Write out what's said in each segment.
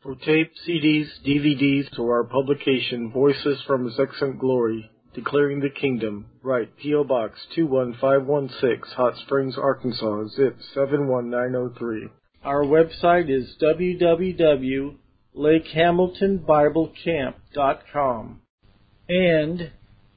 For tape, CDs, DVDs, or our publication, Voices from His Excellent Glory, Declaring the Kingdom, write P.O. Box 21516, Hot Springs, Arkansas, zip 71903. Our website is www.lakehamiltonbiblecamp.com and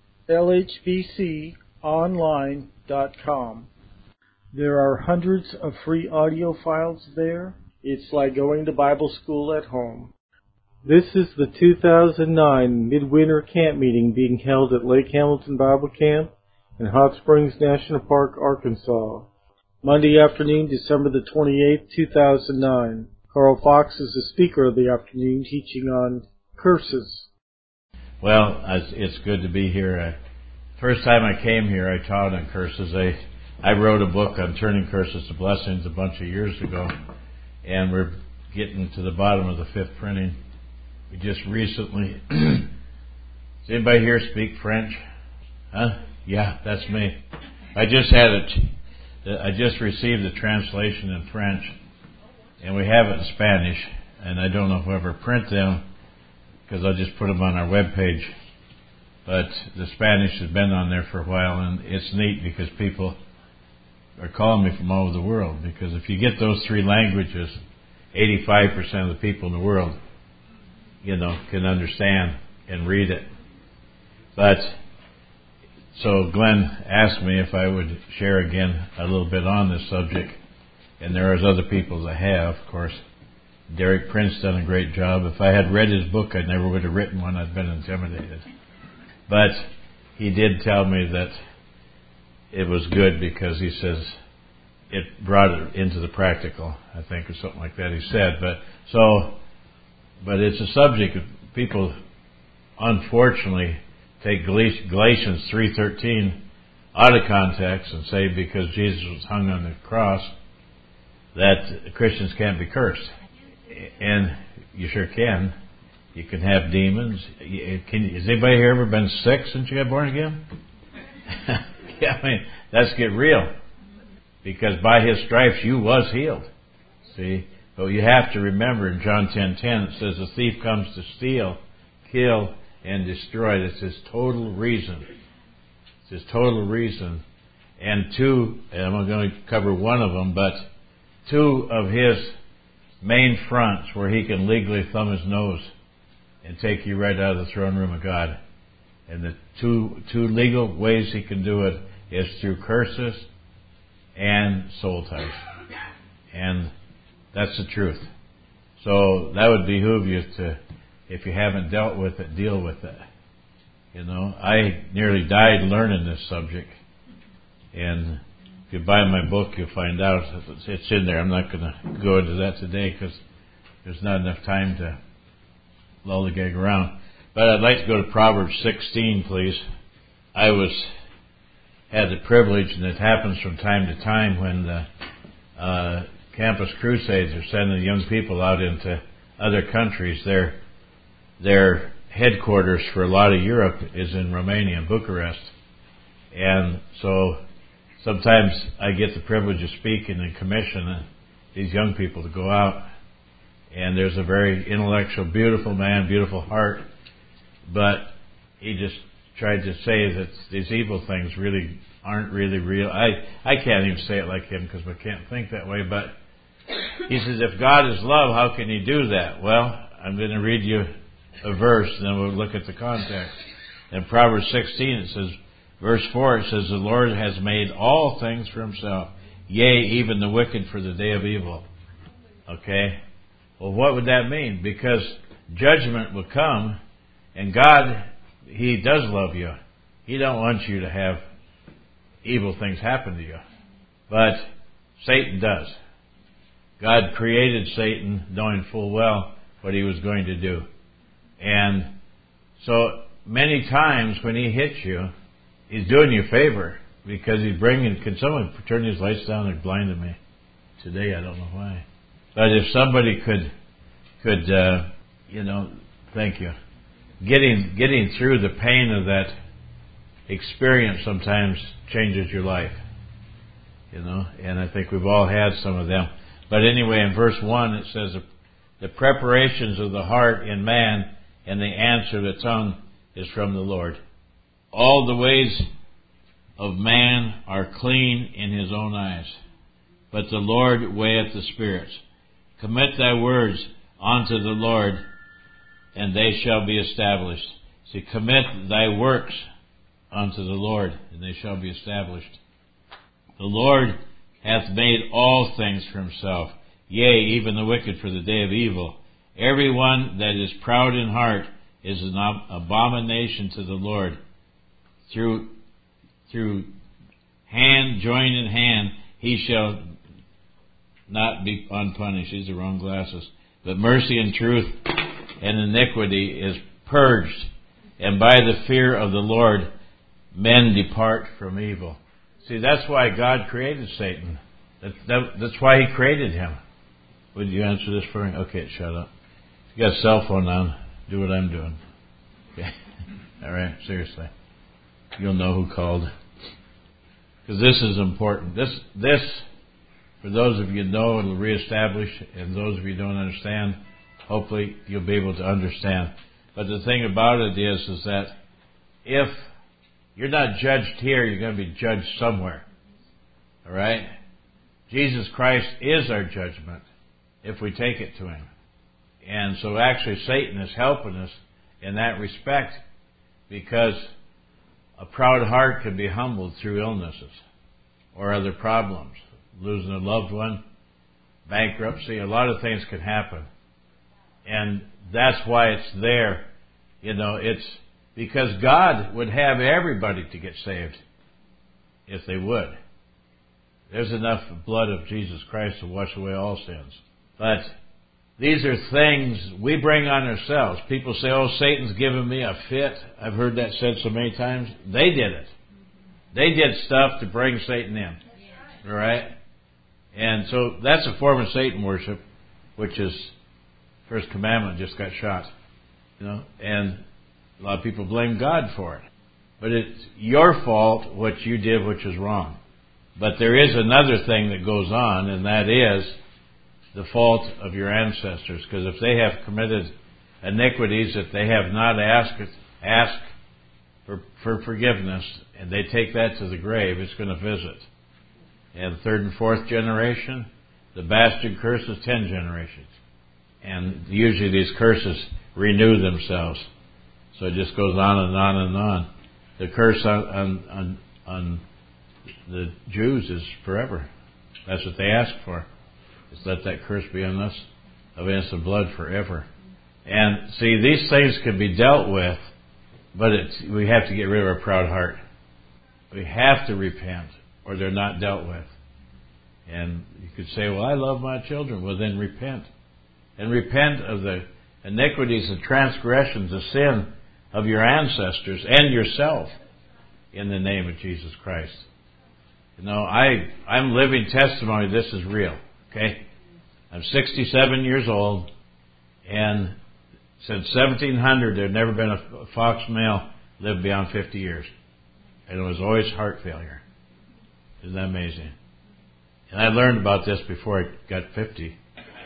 lhbconline.com. There are hundreds of free audio files there. It's like going to Bible school at home. This is the 2009 Midwinter Camp Meeting being held at Lake Hamilton Bible Camp in Hot Springs National Park, Arkansas. Monday afternoon, December the 28th, 2009. Carl Fox is the speaker of the afternoon, teaching on curses. Well, it's good to be here. First time I came here, I taught on curses. I wrote a book on turning curses to blessings a bunch of years ago, and we're getting to the bottom of the 5th printing. We just recently... Does anybody here speak French? Huh? Yeah, that's me. I just received the translation in French, and we have it in Spanish, and I don't know if we'll ever print them, because I'll just put them on our webpage. But the Spanish has been on there for a while, and it's neat because people are calling me from all over the world, because if you get those 3 languages, 85% of the people in the world, can understand and read it. But, so Glenn asked me if I would share again a little bit on this subject, and there is other people that have, of course. Derek Prince done a great job. If I had read his book, I never would have written one. I'd been intimidated. But he did tell me that it was good because he says it brought it into the practical, I think, or something like that he said. But it's a subject that people, unfortunately, take Galatians 3:13 out of context and say because Jesus was hung on the cross that Christians can't be cursed. And you sure can. You can have demons. Has anybody here ever been sick since you got born again? Yeah, let's get real. Because by His stripes you was healed. See? But you have to remember in John 10:10 it says the thief comes to steal, kill, and destroy. That's His total reason. It's His total reason. And I'm going to cover one of them, but 2 of His main fronts where He can legally thumb His nose and take you right out of the throne room of God. And the two legal ways He can do it is through curses and soul ties. And that's the truth. So that would behoove you to, if you haven't dealt with it, deal with it. I nearly died learning this subject. And if you buy my book, you'll find out it's in there. I'm not going to go into that today because there's not enough time to lull the gag around. But I'd like to go to Proverbs 16, please. I had the privilege, and it happens from time to time when the Campus Crusades are sending young people out into other countries. Their headquarters for a lot of Europe is in Romania, Bucharest. And so sometimes I get the privilege of speaking and commission these young people to go out. And there's a very intellectual, beautiful man, beautiful heart. But he just tried to say that these evil things really aren't really real. I can't even say it like him because I can't think that way. But he says, if God is love, how can He do that? Well, I'm going to read you a verse, and then we'll look at the context. In Proverbs 16, it says, verse 4, it says, the Lord has made all things for Himself, yea, even the wicked for the day of evil. Okay? Well, what would that mean? Because judgment will come, and God, He does love you. He don't want you to have evil things happen to you. But Satan does. God created Satan knowing full well what he was going to do. And so many times when he hits you, he's doing you a favor because he's bringing... Can someone turn these lights down? They're blinding me today. I don't know why. But if somebody could, thank you. Getting through the pain of that experience sometimes changes your life. And I think we've all had some of them. But anyway, in verse 1 it says, the preparations of the heart in man, and the answer of the tongue is from the Lord. All the ways of man are clean in his own eyes, but the Lord weigheth the spirits. Commit thy words unto the Lord, and they shall be established. See, commit thy works unto the Lord, and they shall be established. The Lord hath made all things for himself, yea, even the wicked for the day of evil. Every one that is proud in heart is an abomination to the Lord. Through hand, joined in hand, he shall not be unpunished. These are wrong glasses. But mercy and truth and iniquity is purged, and by the fear of the Lord men depart from evil. See, that's why God created Satan. That's why he created him. Would you answer this for me? Okay, shut up. You got a cell phone on. Do what I'm doing. Okay. All right, seriously. You'll know who called. Because this is important. This, for those of you who know, it'll reestablish, and those of you who don't understand, hopefully you'll be able to understand. But the thing about it is that if you're not judged here, you're going to be judged somewhere. All right? Jesus Christ is our judgment if we take it to him. And so actually Satan is helping us in that respect, because a proud heart can be humbled through illnesses or other problems, losing a loved one, bankruptcy, a lot of things can happen. And that's why it's there. It's because God would have everybody to get saved if they would. There's enough blood of Jesus Christ to wash away all sins. But these are things we bring on ourselves. People say, oh, Satan's giving me a fit. I've heard that said so many times. They did it. They did stuff to bring Satan in. All right? And so that's a form of Satan worship, which is first commandment just got shot. And a lot of people blame God for it. But it's your fault what you did, which is wrong. But there is another thing that goes on, and that is the fault of your ancestors. Because if they have committed iniquities that they have not asked for forgiveness, and they take that to the grave, it's going to visit. And third and fourth generation, the bastard curses 10 generations. And usually these curses renew themselves. So it just goes on and on and on. The curse on the Jews is forever. That's what they ask for. Is let that curse be on us of innocent blood forever. And see, these things can be dealt with, but we have to get rid of our proud heart. We have to repent, or they're not dealt with. And you could say, well, I love my children. Well, then repent. And repent of the iniquities and transgressions, the sin of your ancestors and yourself in the name of Jesus Christ. I'm living testimony this is real. Okay? I'm 67 years old, and since 1700 there had never been a fox male lived beyond 50 years. And it was always heart failure. Isn't that amazing? And I learned about this before I got 50.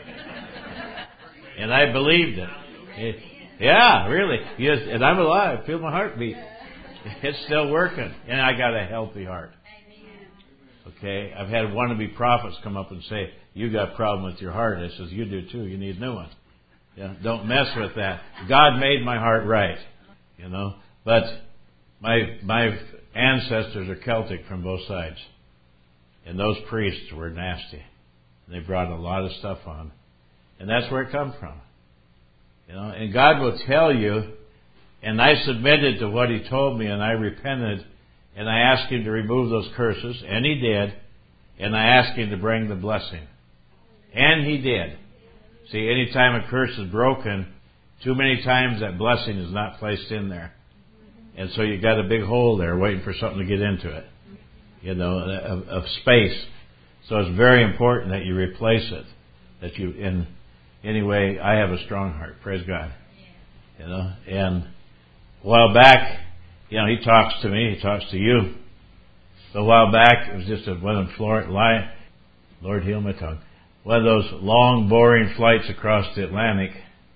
And I believed it. Yeah, really. Yes, and I'm alive. Feel my heartbeat. It's still working. And I got a healthy heart. Okay? I've had wannabe prophets come up and say, you got a problem with your heart. I says, you do too. You need a new one. Yeah, don't mess with that. God made my heart right. But my ancestors are Celtic from both sides. And those priests were nasty. And they brought a lot of stuff on. And that's where it comes from. And God will tell you, and I submitted to what He told me, and I repented, and I asked Him to remove those curses, and He did, and I asked Him to bring the blessing. And He did. See, anytime a curse is broken, too many times that blessing is not placed in there. And so you got a big hole there waiting for something to get into it. Of space. So it's very important that you replace it. Anyway, I have a strong heart. Praise God. And a while back, He talks to me. He talks to you. So a while back, it was just one in Florida. Lord, heal my tongue. one of those long, boring flights across the Atlantic.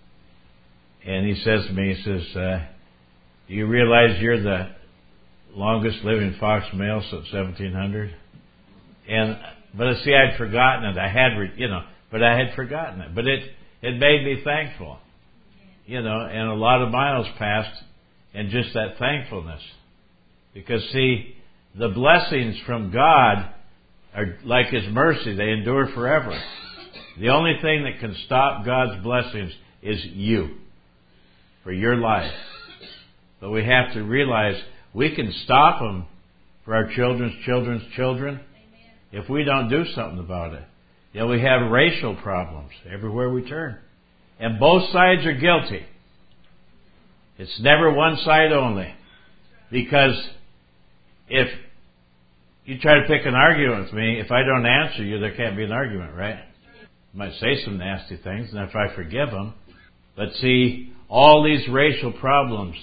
And he says to me, he says, do you realize you're the longest living fox male since 1700? But see, I'd forgotten it. I had forgotten it. But it made me thankful. And a lot of miles passed, and just that thankfulness. Because see, the blessings from God are like His mercy. They endure forever. The only thing that can stop God's blessings is you, for your life. But we have to realize we can stop them for our children's children's children if we don't do something about it. We have racial problems everywhere we turn. And both sides are guilty. It's never one side only. Because if you try to pick an argument with me, if I don't answer you, there can't be an argument, right? I might say some nasty things, and if I forgive them. But see, all these racial problems,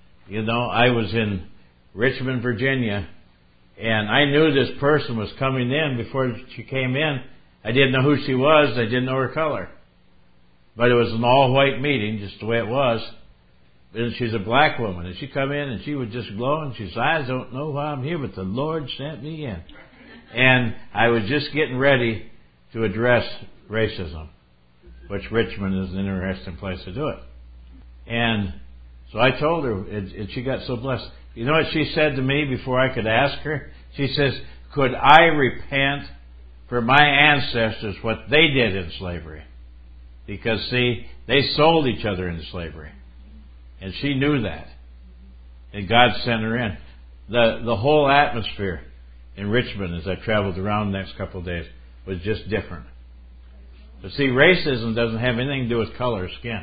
I was in Richmond, Virginia, and I knew this person was coming in before she came in. I didn't know who she was. I didn't know her color. But it was an all-white meeting, just the way it was. And she's a black woman. And she come in and she would just glow and she said, I don't know why I'm here, but the Lord sent me in. And I was just getting ready to address racism, which Richmond is an interesting place to do it. And so I told her, and she got so blessed. You know what she said to me before I could ask her? She says, could I repent for my ancestors what they did in slavery? Because, see, they sold each other into slavery. And she knew that. And God sent her in. The whole atmosphere in Richmond, as I traveled around the next couple of days, was just different. But see, racism doesn't have anything to do with color or skin.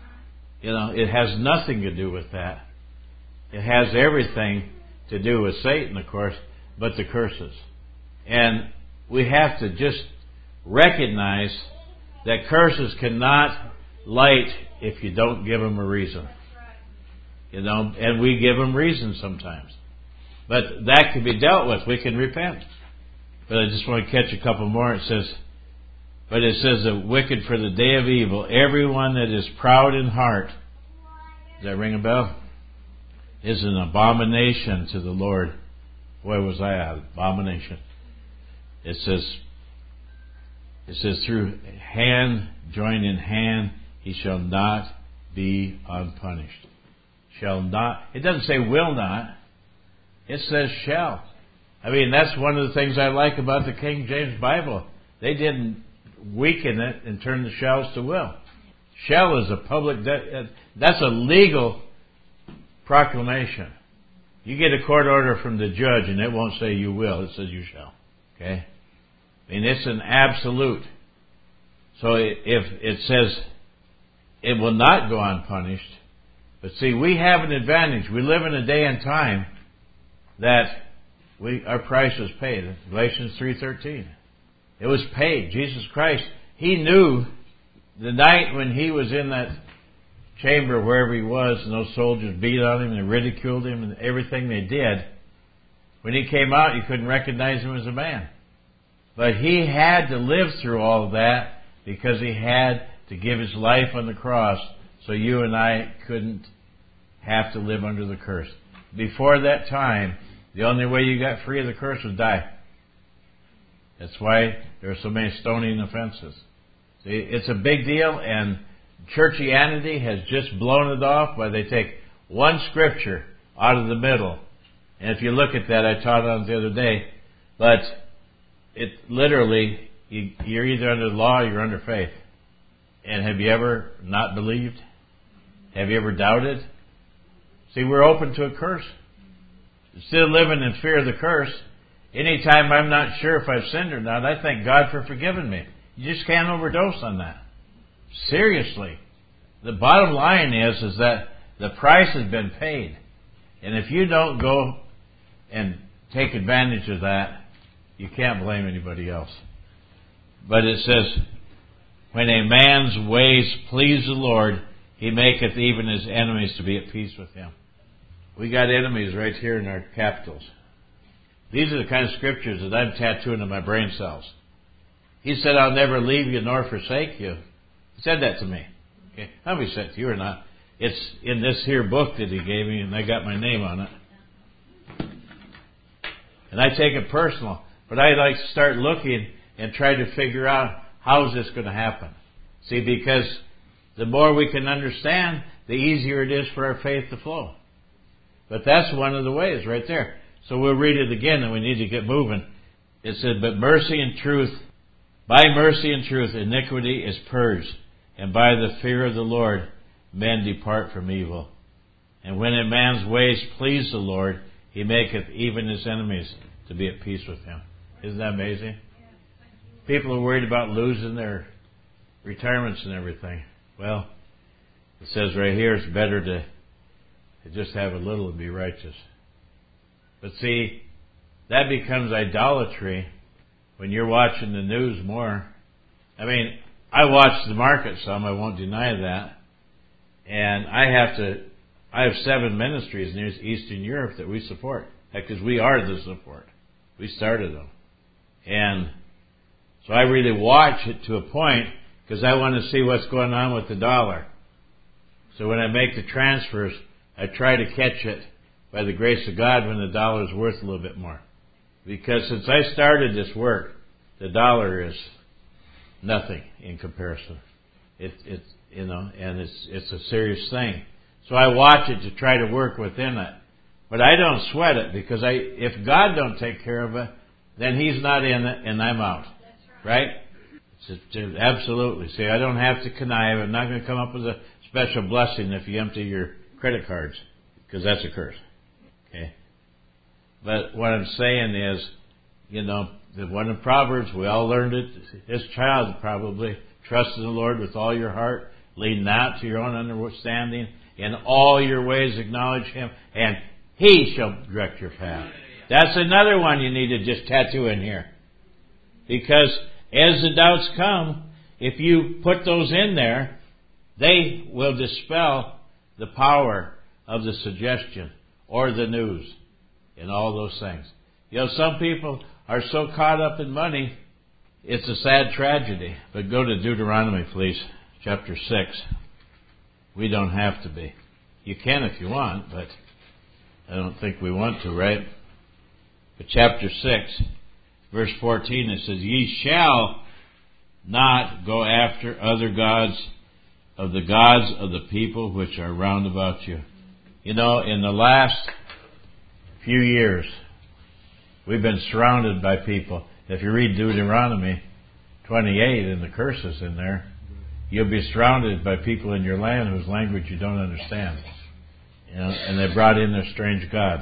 It has nothing to do with that. It has everything to do with Satan, of course, but the curses. And we have to just recognize that curses cannot light if you don't give them a reason. And we give them reasons sometimes. But that can be dealt with. We can repent. But I just want to catch a couple more. It says, the wicked for the day of evil, everyone that is proud in heart. Does that ring a bell? Is an abomination to the Lord. Boy, was I an abomination. It says, through hand joined in hand, he shall not be unpunished. Shall not. It doesn't say will not. It says shall. I mean, that's one of the things I like about the King James Bible. They didn't weaken it and turn the shalls to will. Shall is a public, that's a legal proclamation. You get a court order from the judge and it won't say you will, it says you shall. Okay? I mean, it's an absolute. So if it says it will not go unpunished, but see, we have an advantage. We live in a day and time that our price was paid. Galatians 3:13. It was paid. Jesus Christ, He knew the night when He was in that chamber wherever He was and those soldiers beat on Him and ridiculed Him and everything they did. When He came out, you couldn't recognize Him as a man. But He had to live through all of that because He had to give His life on the cross so you and I couldn't have to live under the curse. Before that time, the only way you got free of the curse was die. That's why there are so many stoning offenses. See, it's a big deal, and churchianity has just blown it off by they take one scripture out of the middle. And if you look at that, I taught on it the other day, but it literally, you're either under the law or you're under faith. And have you ever not believed? Have you ever doubted? See, we're open to a curse. Instead of living in fear of the curse, anytime I'm not sure if I've sinned or not, I thank God for forgiving me. You just can't overdose on that. Seriously. The bottom line is that the price has been paid. And if you don't go and take advantage of that, you can't blame anybody else. But it says, when a man's ways please the Lord, He maketh even his enemies to be at peace with him. We got enemies right here in our capitals. These are the kind of scriptures that I'm tattooing in my brain cells. He said, I'll never leave you nor forsake you. He said that to me. Okay, I don't know if he said it to you or not. It's in this here book that he gave me, and I got my name on it. And I take it personal. But I like to start looking and try to figure out how is this going to happen. See, because the more we can understand, the easier it is for our faith to flow. But that's one of the ways right there. So we'll read it again, and we need to get moving. It said, but mercy and truth, by mercy and truth, iniquity is purged, and by the fear of the Lord, men depart from evil. And when a man's ways please the Lord, he maketh even his enemies to be at peace with him. Isn't that amazing? People are worried about losing their retirements and everything. Well, it says right here, it's better to just have a little and be righteous. But see, that becomes idolatry when you're watching the news more. I mean, I watch the market some, I won't deny that. And I have 7 ministries in Eastern Europe that we support. Because we are the support. We started them. And so I really watch it to a point because I want to see what's going on with the dollar. So when I make the transfers, I try to catch it by the grace of God when the dollar is worth a little bit more. Because since I started this work, the dollar is nothing in comparison. And it's a serious thing. So I watch it to try to work within it. But I don't sweat it because if God don't take care of it, then He's not in it and I'm out. Right? Absolutely. See, I don't have to connive. I'm not going to come up with a special blessing if you empty your credit cards, because that's a curse. Okay? But what I'm saying is, the one in Proverbs, we all learned it as a child probably. Trust in the Lord with all your heart. Lean not to your own understanding. In all your ways acknowledge Him, and He shall direct your path. That's another one you need to just tattoo in here. Because as the doubts come, if you put those in there, they will dispel the power of the suggestion or the news and all those things. Some people are so caught up in money, it's a sad tragedy. But go to Deuteronomy, please, chapter 6. We don't have to be. You can if you want, but I don't think we want to, right? But chapter 6, verse 14, it says, Ye shall not go after other gods of the people which are round about you. In the last few years, we've been surrounded by people. If you read Deuteronomy 28 and the curses in there, you'll be surrounded by people in your land whose language you don't understand. And they brought in their strange gods.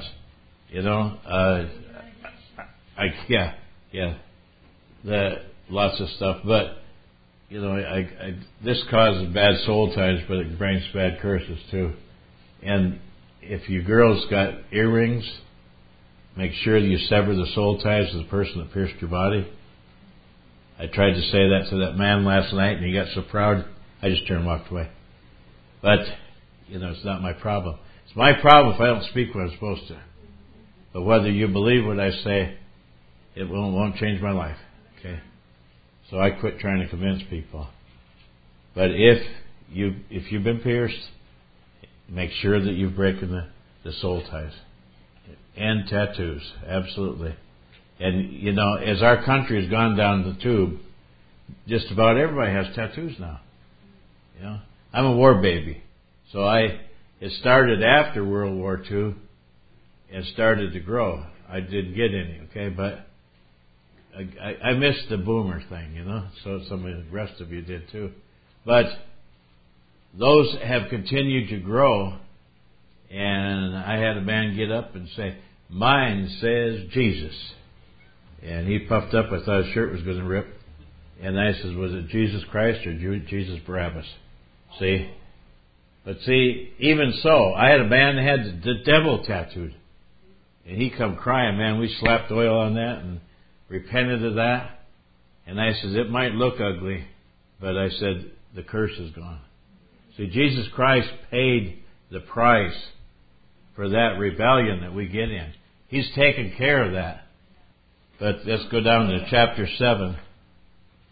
Lots of stuff. But, this causes bad soul ties, but it brings bad curses too. And if you girls got earrings, make sure that you sever the soul ties of the person that pierced your body. I tried to say that to that man last night, and he got so proud, I just turned and walked away. But, it's not my problem. It's my problem if I don't speak what I'm supposed to. But whether you believe what I say, it won't change my life. Okay? So I quit trying to convince people. But if you've been pierced, make sure that you've broken the soul ties. And tattoos, absolutely. And, as our country has gone down the tube, just about everybody has tattoos now. I'm a war baby. So it started after World War II and started to grow. I didn't get any, okay? But I missed the boomer thing, So some of the rest of you did too. But those have continued to grow. And I had a man get up and say, mine says Jesus. And he puffed up. I thought his shirt was going to rip. And I said, was it Jesus Christ or Jesus Barabbas? See? But see, even so, I had a man that had the devil tattooed. And he come crying, man, we slapped oil on that and repented of that. And I said, it might look ugly, but I said, the curse is gone. See, Jesus Christ paid the price for that rebellion that we get in. He's taken care of that. But let's go down to chapter 7.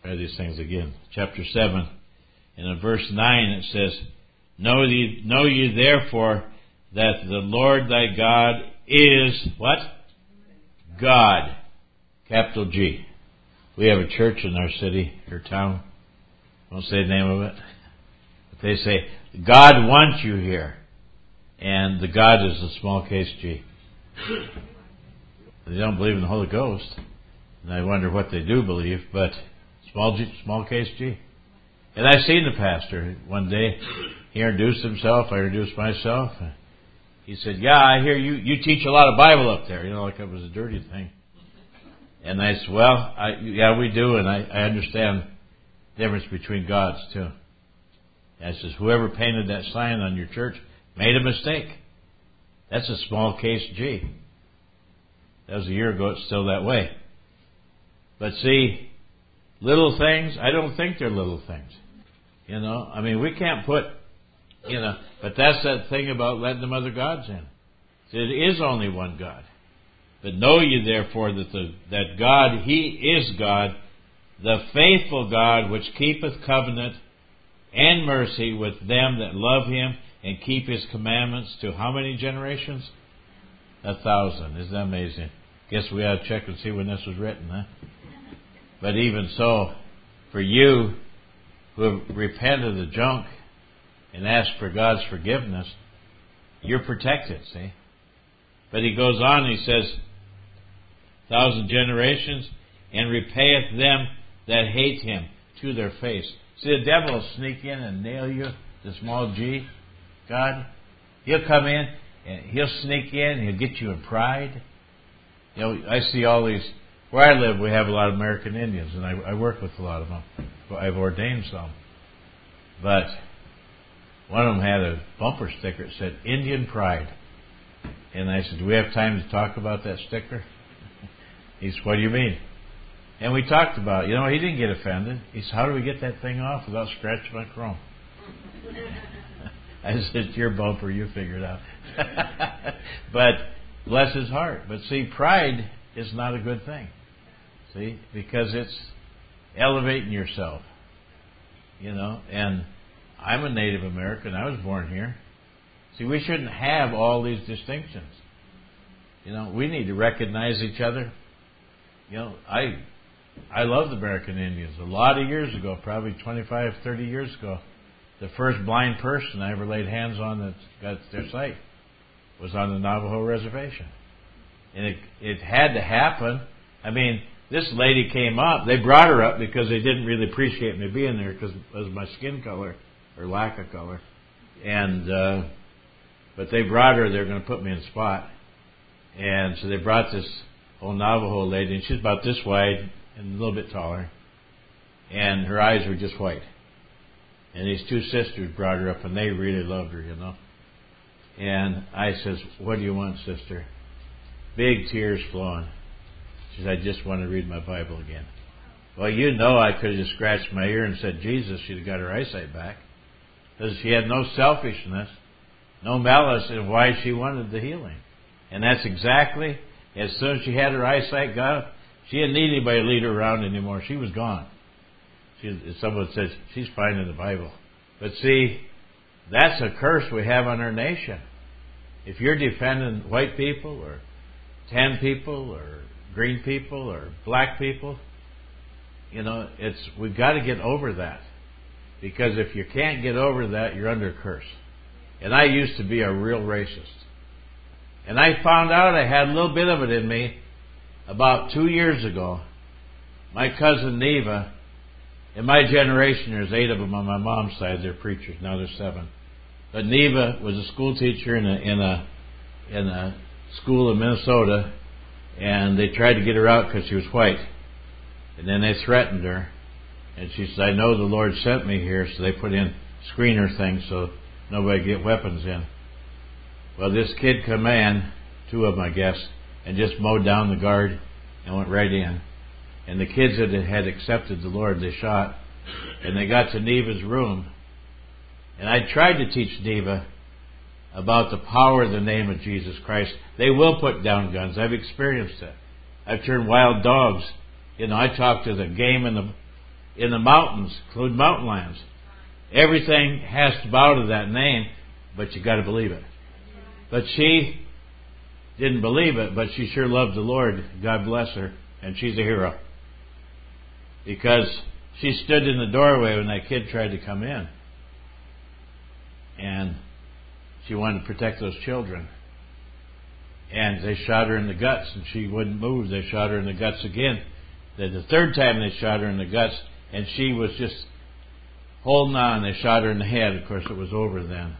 Read these things again. Chapter 7, and in verse 9 it says, Know ye therefore that the Lord thy God is, what? God. Capital G. We have a church in our city, or town. I won't say the name of it. But they say, God wants you here. And the God is a small case G. They don't believe in the Holy Ghost. And I wonder what they do believe, but small case G. And I seen the pastor one day. He introduced himself. I introduced myself. He said, yeah, I hear you teach a lot of Bible up there. Like it was a dirty thing. And I said, well, yeah, we do, and I understand the difference between gods, too. And I says, whoever painted that sign on your church made a mistake. That's a small case G. That was a year ago. It's still that way. But see, little things, I don't think they're little things. I mean, we can't put, but that's that thing about letting them other gods in. It is only one God. But know ye therefore that God, He is God, the faithful God, which keepeth covenant and mercy with them that love Him and keep His commandments to how many generations? 1,000. Isn't that amazing? Guess we ought to check and see when this was written, huh? But even so, for you who have repented of the junk and asked for God's forgiveness, you're protected, see? But he goes on, he says, 1,000 generations, and repayeth them that hate him to their face. See, the devil will sneak in and nail you, the small G, God. He'll come in, and he'll sneak in, he'll get you in pride. I see all these, where I live, we have a lot of American Indians, and I work with a lot of them. I've ordained some. But one of them had a bumper sticker that said, Indian Pride. And I said, do we have time to talk about that sticker? He said, what do you mean? And we talked about it. He didn't get offended. He said, how do we get that thing off without scratching my chrome? I said, it's your bumper, you figure it out. But bless his heart. But see, pride is not a good thing. See, because it's elevating yourself. And I'm a Native American. I was born here. See, we shouldn't have all these distinctions. We need to recognize each other. I love the American Indians. A lot of years ago, probably 25, 30 years ago, the first blind person I ever laid hands on that got their sight was on the Navajo reservation. And it had to happen. I mean, this lady came up. They brought her up because they didn't really appreciate me being there because of my skin color or lack of color. And but they brought her. They were going to put me in a spot. And so they brought this old Navajo lady, and she's about this wide and a little bit taller. And her eyes were just white. And these two sisters brought her up, and they really loved her, And I says, what do you want, sister? Big tears flowing. She said, I just want to read my Bible again. Well, I could have just scratched my ear and said Jesus. She'd have got her eyesight back. Because she had no selfishness, no malice in why she wanted the healing. And that's exactly, as soon as she had her eyesight gone, she didn't need anybody to lead her around anymore. She was gone. Someone says, she's fine in the Bible. But see, that's a curse we have on our nation. If you're defending white people or tan people or green people or black people, we've got to get over that. Because if you can't get over that, you're under a curse. And I used to be a real racist. And I found out I had a little bit of it in me about 2 years ago. My cousin Neva, in my generation, there's 8 of them on my mom's side. They're preachers. Now there's 7. But Neva was a school teacher in a school in Minnesota, and they tried to get her out because she was white. And then they threatened her. And she said, I know the Lord sent me here, so they put in screener things so nobody could get weapons in. Well, this kid come in, 2 of them, I guess, and just mowed down the guard and went right in. And the kids that had accepted the Lord, they shot. And they got to Neva's room. And I tried to teach Neva about the power of the name of Jesus Christ. They will put down guns. I've experienced it. I've turned wild dogs. I talked to the game in the mountains, including mountain lands. Everything has to bow to that name, but you got to believe it. But she didn't believe it, but she sure loved the Lord. God bless her, and she's a hero. Because she stood in the doorway when that kid tried to come in. And she wanted to protect those children. And they shot her in the guts, and she wouldn't move. They shot her in the guts again. Then the third time they shot her in the guts, and she was just holding on. They shot her in the head. Of course, it was over then.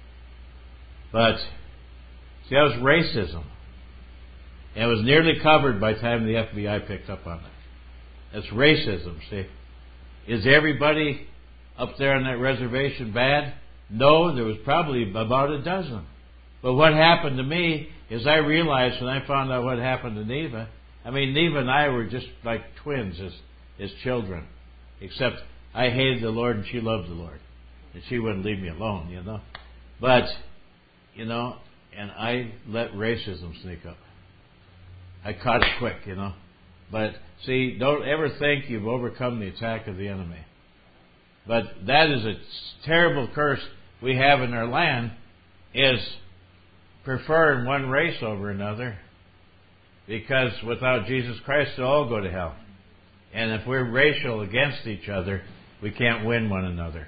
But, see, that was racism. And it was nearly covered by the time the FBI picked up on it. That's racism, see. Is everybody up there on that reservation bad? No, there was probably about a dozen. But what happened to me is I realized when I found out what happened to Neva, Neva and I were just like twins as children. Except I hated the Lord and she loved the Lord. And she wouldn't leave me alone, But, and I let racism sneak up. I caught it quick, But, see, don't ever think you've overcome the attack of the enemy. But that is a terrible curse we have in our land, is preferring one race over another. Because without Jesus Christ, they'll all go to hell. And if we're racial against each other, we can't win one another.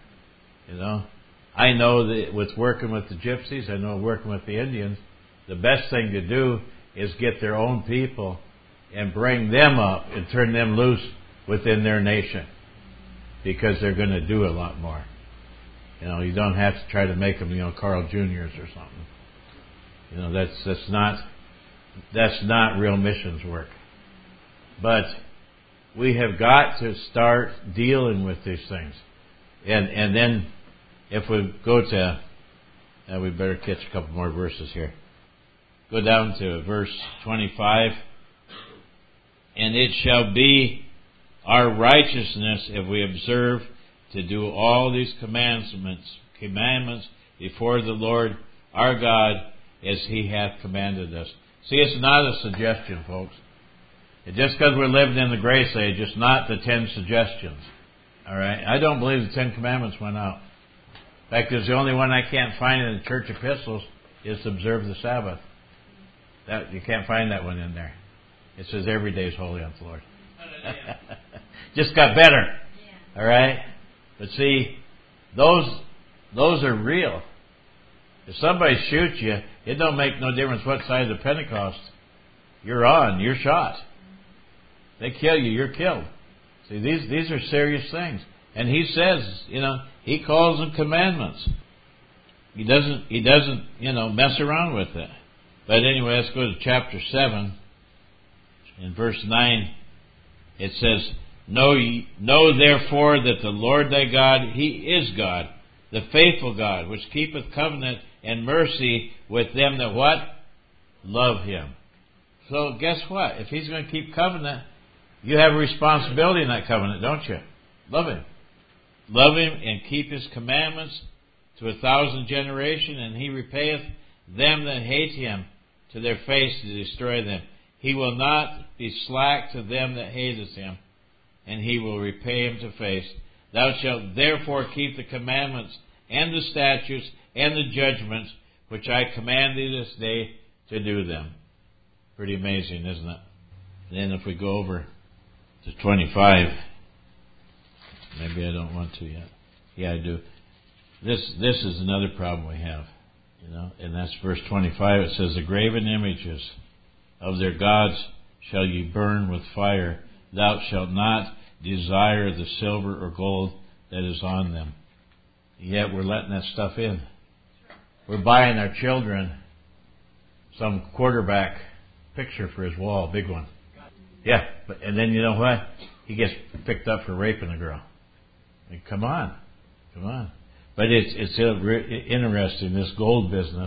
I know that with working with the gypsies, I know working with the Indians, the best thing to do is get their own people and bring them up and turn them loose within their nation. Because they're going to do a lot more. You don't have to try to make them, Carl Juniors or something. That's not real missions work. But we have got to start dealing with these things. And then if we go to, we better catch a couple more verses here. Go down to verse 25. And it shall be our righteousness if we observe to do all these commandments before the Lord our God as He hath commanded us. See, it's not a suggestion, folks. Just because we're living in the grace age, it's not the 10 suggestions. All right? I don't believe the 10 commandments went out. In fact, there's the only one I can't find in the church epistles is to observe the Sabbath. You can't find that one in there. It says every day is holy unto the Lord. Just got better. All right? But see, those are real. If somebody shoots you, it don't make no difference what side of the Pentecost you're on. You're shot. They kill you, you're killed. See, these are serious things. And He says, He calls them commandments. He doesn't, mess around with it. But anyway, let's go to chapter 7. In verse 9, it says, Know therefore that the Lord thy God, He is God, the faithful God, which keepeth covenant and mercy with them that what? Love Him. So guess what? If He's going to keep covenant, you have a responsibility in that covenant, don't you? Love Him. Love Him and keep His commandments to 1,000 generations, and He repayeth them that hate Him to their face to destroy them. He will not be slack to them that hateth Him, and He will repay him to face. Thou shalt therefore keep the commandments and the statutes and the judgments which I command thee this day to do them. Pretty amazing, isn't it? And then if we go over to 25, maybe I don't want to yet. Yeah, I do. This is another problem we have, and that's verse 25. It says, The graven images of their gods shall ye burn with fire. Thou shalt not desire the silver or gold that is on them. Yet we're letting that stuff in. We're buying our children some quarterback picture for his wall, big one. Yeah, and then you know what? He gets picked up for raping a girl. Come on. But it's interesting, this gold business.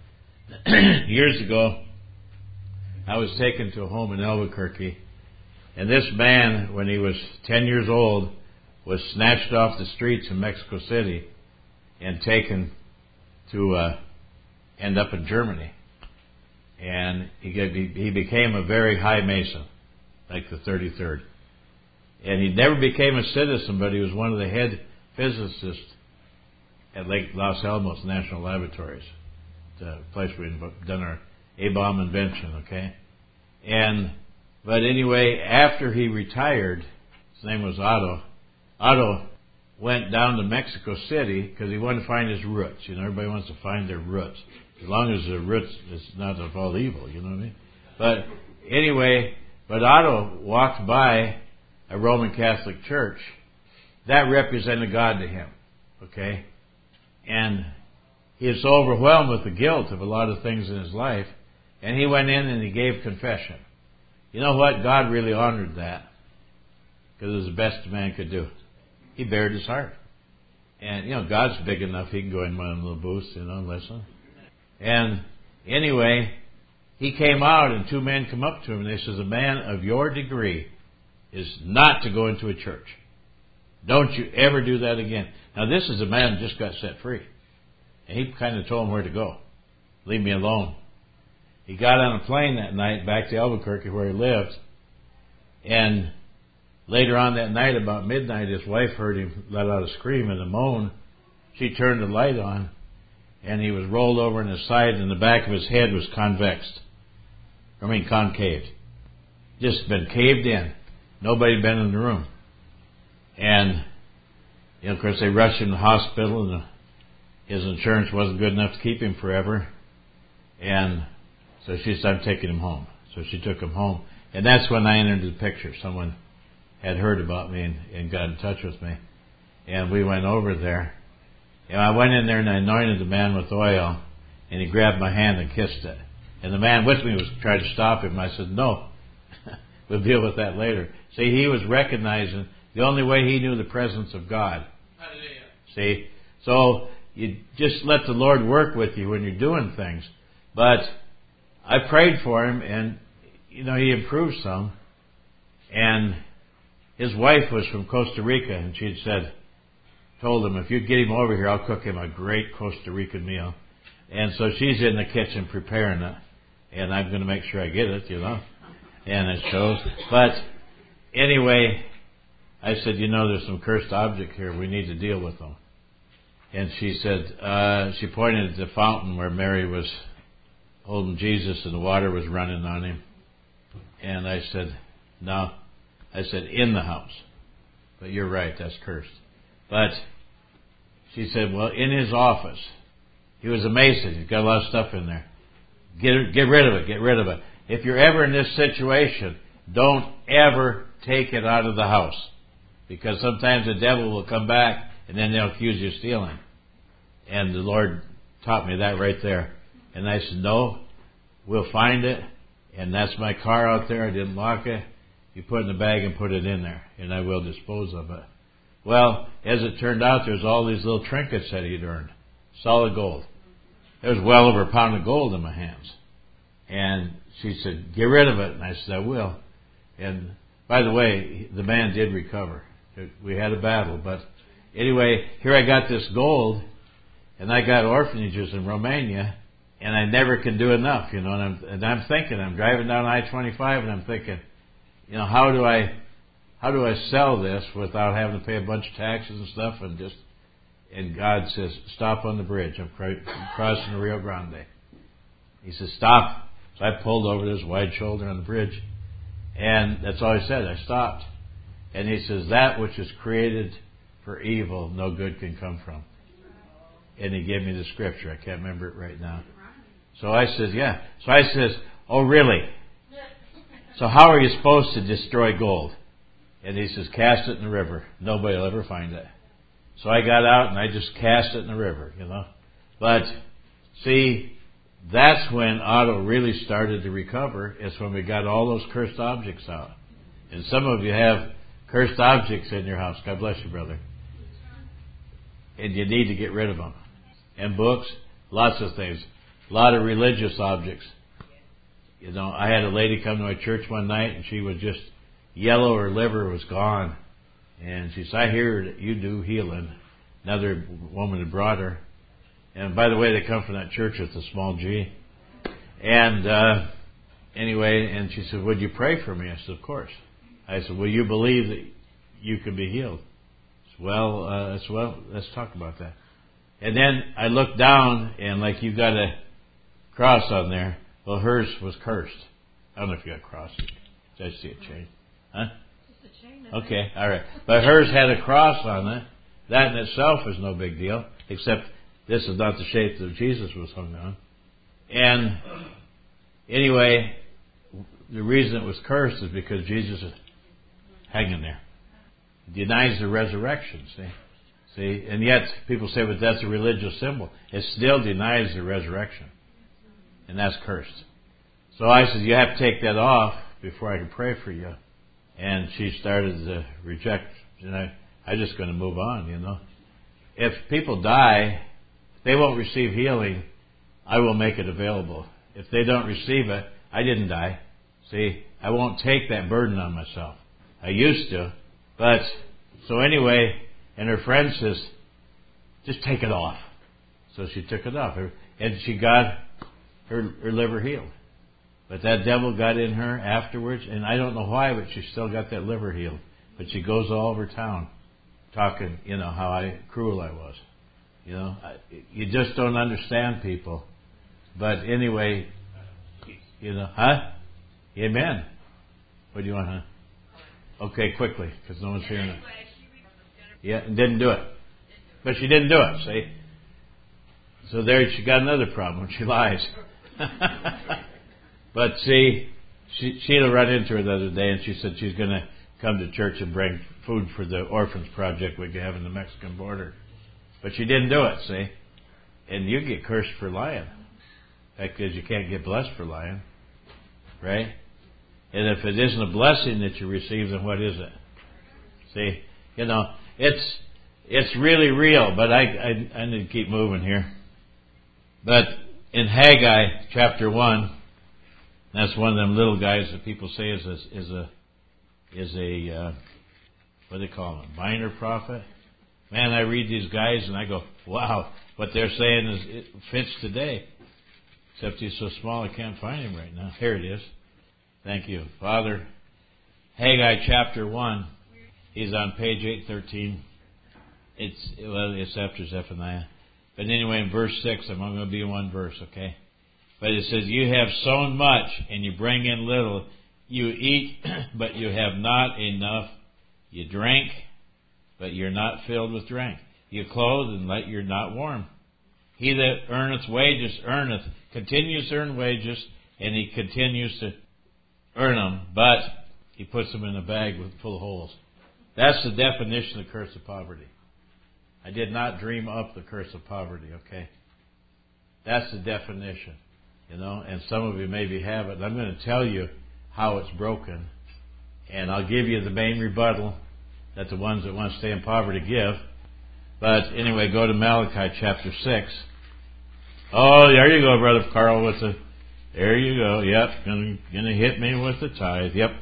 Years ago, I was taken to a home in Albuquerque, and this man, when he was 10 years old, was snatched off the streets in Mexico City and taken to end up in Germany. And he became a very high Mason, like the 33rd. And he never became a citizen, but he was one of the head physicists at Lake Los Alamos National Laboratories, the place where we've done our A-bomb invention, okay? But anyway, after he retired, his name was Otto. Otto went down to Mexico City because he wanted to find his roots. You know, everybody wants to find their roots. As long as the roots is not of all evil, you know what I mean? But anyway, Otto walked by a Roman Catholic church. That represented God to him, okay? And he was so overwhelmed with the guilt of a lot of things in his life, and he went in and he gave confession. You know what? God really honored that because it was the best a man could do. He bared his heart. And, you know, God's big enough, he can go in one little booth, you know, and listen. And anyway, he came out and two men come up to him and they says, a man of your degree is not to go into a church. Don't you ever do that again. Now this is a man who just got set free. And he kind of told him where to go. Leave me alone. He got on a plane that night back to Albuquerque where he lived. And later on that night, about midnight, his wife heard him let out a scream and a moan. She turned the light on, and he was rolled over on his side, and the back of his head was concave. Just been caved in. Nobody had been in the room. And, you know, of course, they rushed him to the hospital, and his insurance wasn't good enough to keep him forever. And so she said, I'm taking him home. So she took him home. And that's when I entered the picture. Someone had heard about me and got in touch with me. And we went over there. And I went in there and I anointed the man with oil. And he grabbed my hand and kissed it. And the man with me was trying to stop him. I said, no, we'll deal with that later. See, he was recognizing the only way he knew the presence of God. Hallelujah. See, so you just let the Lord work with you when you're doing things. But I prayed for him, and, you know, he improved some. And his wife was from Costa Rica, and she had told him, if you'd get him over here, I'll cook him a great Costa Rican meal. And so she's in the kitchen preparing it, and I'm going to make sure I get it, you know. And it shows. But anyway, I said, you know, there's some cursed object here. We need to deal with them. And she said, she pointed at the fountain where Mary was holding Jesus and the water was running on him. And I said, no. I said, in the house. But you're right, that's cursed. But she said, well, in his office. He was a Mason. He's got a lot of stuff in there. Get rid of it. Get rid of it. If you're ever in this situation, don't ever take it out of the house. Because sometimes the devil will come back and then they'll accuse you of stealing. And the Lord taught me that right there. And I said, no, we'll find it. And that's my car out there. I didn't lock it. You put it in the bag and put it in there. And I will dispose of it. Well, as it turned out, there's all these little trinkets that he'd earned. Solid gold. There was well over a pound of gold in my hands. And she said, get rid of it. And I said, I will. And by the way, the man did recover. We had a battle. But anyway, here I got this gold. And I got orphanages in Romania. And I never can do enough, you know. And I'm thinking, I'm driving down I-25 and I'm thinking, you know, how do I sell this without having to pay a bunch of taxes and stuff? And God says, stop on the bridge. I'm crossing the Rio Grande. He says, stop. So I pulled over this wide shoulder on the bridge. And that's all he said. I stopped. And he says, that which is created for evil, no good can come from. And he gave me the scripture. I can't remember it right now. So I said, yeah. So I says, oh, really? So how are you supposed to destroy gold? And he says, cast it in the river. Nobody will ever find it. So I got out and I just cast it in the river, you know. But, see, that's when Otto really started to recover. It's when we got all those cursed objects out. And some of you have cursed objects in your house. God bless you, brother. And you need to get rid of them. And books, lots of things. A lot of religious objects. You know, I had a lady come to my church one night and she was just yellow. Her liver was gone. And she said, I hear that you do healing. Another woman had brought her. And by the way, they come from that church with a small G. And anyway, and she said, would you pray for me? I said, of course. I said, will you believe that you can be healed. Let's talk about that. And then I looked down, and like you got a cross on there. Well, hers was cursed. I don't know if you got a cross. Did I see it change? Huh? Just a chain. Okay, all right. But hers had a cross on it. That in itself is no big deal, except this is not the shape that Jesus was hung on. And anyway, the reason it was cursed is because Jesus is hanging there. He denies the resurrection, see? And yet people say, but that's a religious symbol. It still denies the resurrection. And that's cursed. So I said, you have to take that off before I can pray for you. And she started to reject. And I'm just going to move on, you know. If people die, they won't receive healing, I will make it available. If they don't receive it, I didn't die. See, I won't take that burden on myself. I used to. But, so anyway, and her friend says, just take it off. So she took it off. And she got her liver healed. But that devil got in her afterwards, and I don't know why, but she still got that liver healed. But she goes all over town talking, you know, how cruel I was. You know, you just don't understand people. But anyway, you know, huh? Amen. What do you want, huh? Okay, quickly, because no one's hearing it. Yeah, and didn't do it. But she didn't do it, see? So there she got another problem. She lies. But see, Sheila ran into her the other day, and she said she's going to come to church and bring food for the orphans project we have in the Mexican border. But she didn't do it, see? And you get cursed for lying. The fact is, you can't get blessed for lying. Right? And if it isn't a blessing that you receive, then what is it? See? You know, it's really real, but I need to keep moving here. But in Haggai chapter 1, that's one of them little guys that people say is a what do they call him? A minor prophet. Man, I read these guys and I go, wow, what they're saying it fits today. Except he's so small I can't find him right now. Here it is. Thank you, Father. Haggai chapter 1. He's on page 813. It's after Zephaniah. But anyway, in verse 6, I'm only going to be in one verse, okay? But it says, you have sown much, and you bring in little. You eat, but you have not enough. You drink, but you're not filled with drink. You clothe, and yet you're not warm. He that earneth wages continues to earn wages, and he continues to earn them, but he puts them in a bag full of holes. That's the definition of the curse of poverty. I did not dream up the curse of poverty, okay? That's the definition, you know, and some of you maybe have it. I'm going to tell you how it's broken, and I'll give you the main rebuttal that the ones that want to stay in poverty give. But anyway, go to Malachi chapter 6. Oh, there you go, Brother Carl, there you go. Yep, gonna hit me with the tithe. Yep,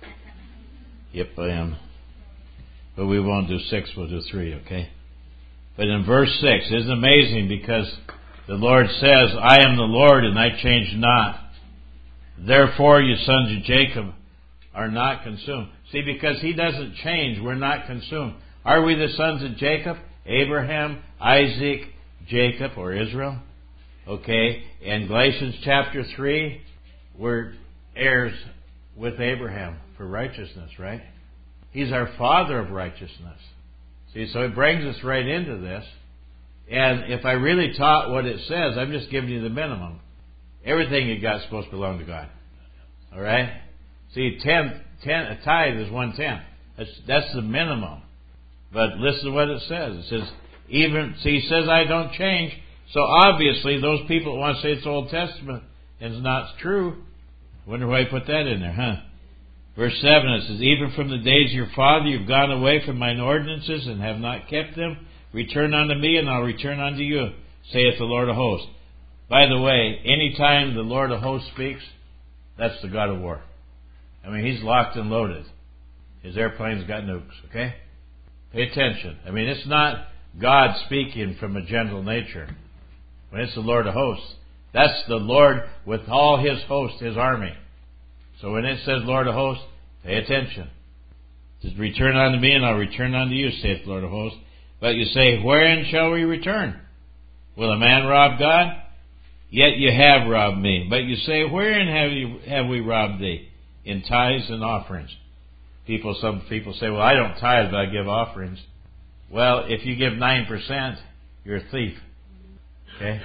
I am. But we won't do 6, we'll do 3, okay? But in verse 6, isn't it amazing? Because the Lord says, I am the Lord and I change not. Therefore, you sons of Jacob are not consumed. See, because He doesn't change, we're not consumed. Are we the sons of Jacob? Abraham, Isaac, Jacob, or Israel? Okay, in Galatians chapter 3, we're heirs with Abraham for righteousness, right? He's our father of righteousness. See, so it brings us right into this. And if I really taught what it says, I'm just giving you the minimum. Everything you got is supposed to belong to God. All right? See, a tithe is 1/10. That's the minimum. But listen to what it says. It says, he says I don't change. So obviously, those people that want to say it's Old Testament and it's not true, wonder why he put that in there, huh? Verse 7, it says, even from the days of your father you've gone away from mine ordinances and have not kept them. Return unto me, and I'll return unto you, saith the Lord of hosts. By the way, anytime the Lord of hosts speaks, that's the God of war. I mean, He's locked and loaded. His airplane's got nukes, okay? Pay attention. I mean, it's not God speaking from a gentle nature. When it's the Lord of hosts, that's the Lord with all His host, His army. So when it says Lord of hosts, pay attention. It says, return unto me, and I'll return unto you, saith the Lord of hosts. But you say, wherein shall we return? Will a man rob God? Yet you have robbed me. But you say, wherein have we robbed thee? In tithes and offerings. Some people say, well, I don't tithe, but I give offerings. Well, if you give 9%, you're a thief. Okay?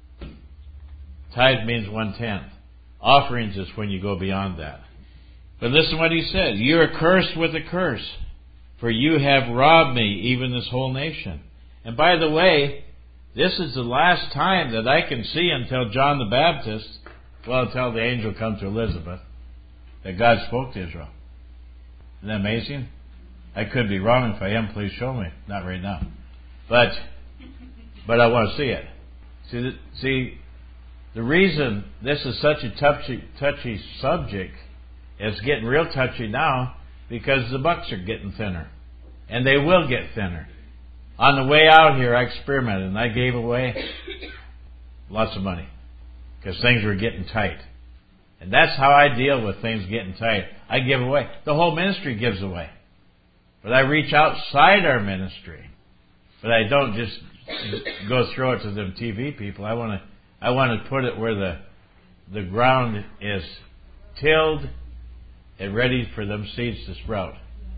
Tithe means 1/10. Offerings is when you go beyond that. But listen to what he said. You are cursed with a curse, for you have robbed me, even this whole nation. And by the way, this is the last time that I can see until John the Baptist, until the angel come to Elizabeth, that God spoke to Israel. Isn't that amazing? I could be wrong. If I am, please show me. Not right now. But I want to see it. See, the reason this is such a touchy subject, it's getting real touchy now, because the bucks are getting thinner. And they will get thinner. On the way out here, I experimented, and I gave away lots of money, because things were getting tight. And that's how I deal with things getting tight. I give away. The whole ministry gives away. But I reach outside our ministry. But I don't just go throw it to them TV people. I want to put it where the ground is tilled and ready for them seeds to sprout.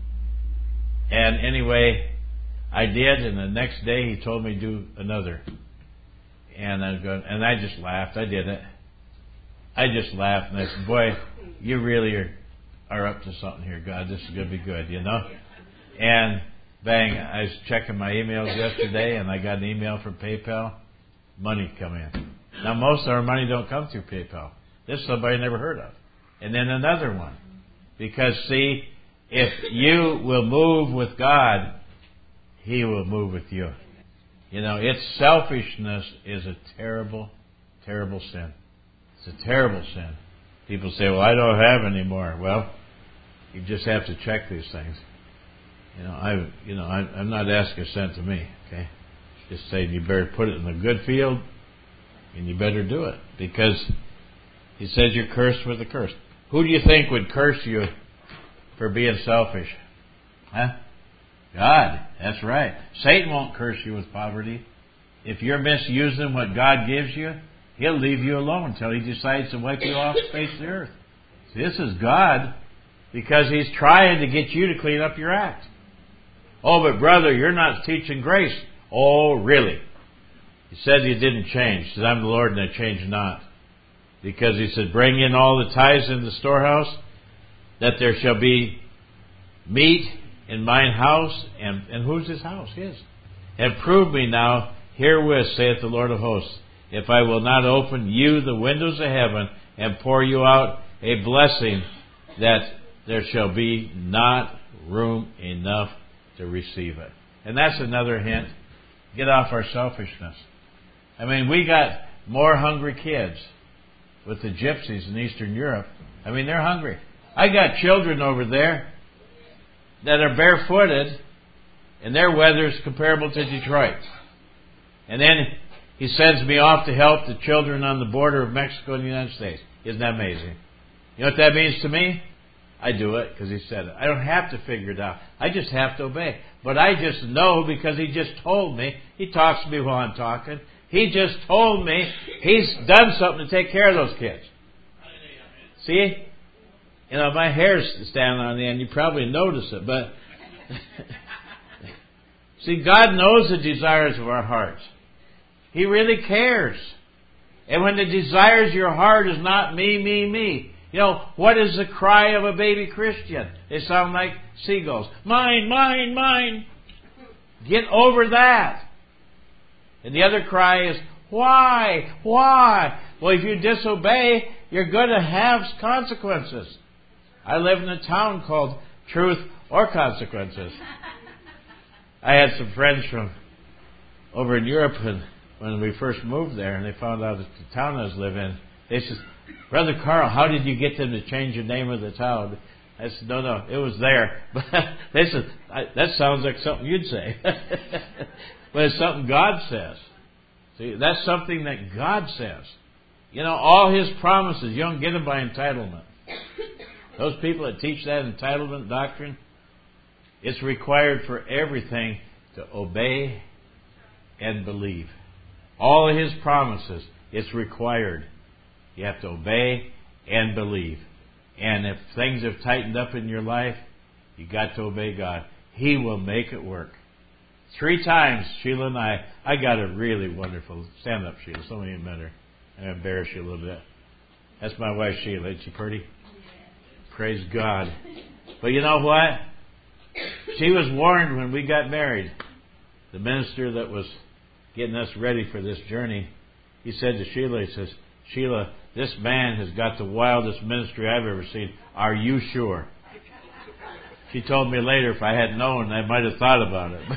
And anyway, I did, and the next day he told me to do another. And I just laughed. I did it. I just laughed, and I said, boy, you really are up to something here, God. This is going to be good, you know? And bang, I was checking my emails yesterday, and I got an email from PayPal. Money come in. Now, most of our money don't come through PayPal. This is somebody I never heard of. And then another one. Because, see, if you will move with God, He will move with you. You know, selfishness is a terrible, terrible sin. It's a terrible sin. People say, well, I don't have any more. Well, you just have to check these things. I'm not asking a cent to me, okay? Just saying you better put it in the good field, and you better do it. Because he says you're cursed with a curse. Who do you think would curse you for being selfish? Huh? God. That's right. Satan won't curse you with poverty. If you're misusing what God gives you, He'll leave you alone until He decides to wipe you off the face of the earth. See, this is God, because He's trying to get you to clean up your act. Oh, but brother, you're not teaching grace. Oh, really? He said you didn't change. He said, I'm the Lord and I change not. Because He said, bring in all the tithes in the storehouse, that there shall be meat in mine house. And whose His house? His. And prove me now herewith, saith the Lord of hosts, if I will not open you the windows of heaven and pour you out a blessing, that there shall be not room enough to receive it. And that's another hint. Get off our selfishness. I mean, we got more hungry kids with the gypsies in Eastern Europe. I mean, they're hungry. I got children over there that are barefooted, and their weather's comparable to Detroit. And then He sends me off to help the children on the border of Mexico and the United States. Isn't that amazing? You know what that means to me? I do it because He said it. I don't have to figure it out. I just have to obey. But I just know because He just told me. He talks to me while I'm talking. He just told me He's done something to take care of those kids. See? You know, my hair's standing on the end. You probably notice it. But see, God knows the desires of our hearts. He really cares. And when the desires of your heart is not me, me, me. You know, what is the cry of a baby Christian? They sound like seagulls. Mine, mine, mine. Get over that. And the other cry is, why? Why? Well, if you disobey, you're going to have consequences. I live in a town called Truth or Consequences. I had some friends from over in Europe, and when we first moved there, and they found out that the town I was living in, they said, Brother Carl, how did you get them to change the name of the town? I said, no, it was there. But they said, that sounds like something you'd say. But it's something God says. See, that's something that God says. You know, all His promises, you don't get them by entitlement. Those people that teach that entitlement doctrine, It's required for everything to obey and believe. All of His promises, it's required. You have to obey and believe. And if things have tightened up in your life, you got to obey God. He will make it work. 3 times, Sheila and I got a really wonderful... Stand up, Sheila. Some of you met her. I'm going to embarrass you a little bit. That's my wife, Sheila. Isn't she pretty? Praise God. But you know what? She was warned when we got married. The minister that was getting us ready for this journey, he said to Sheila, he says, Sheila, this man has got the wildest ministry I've ever seen. Are you sure? She told me later if I had known, I might have thought about it.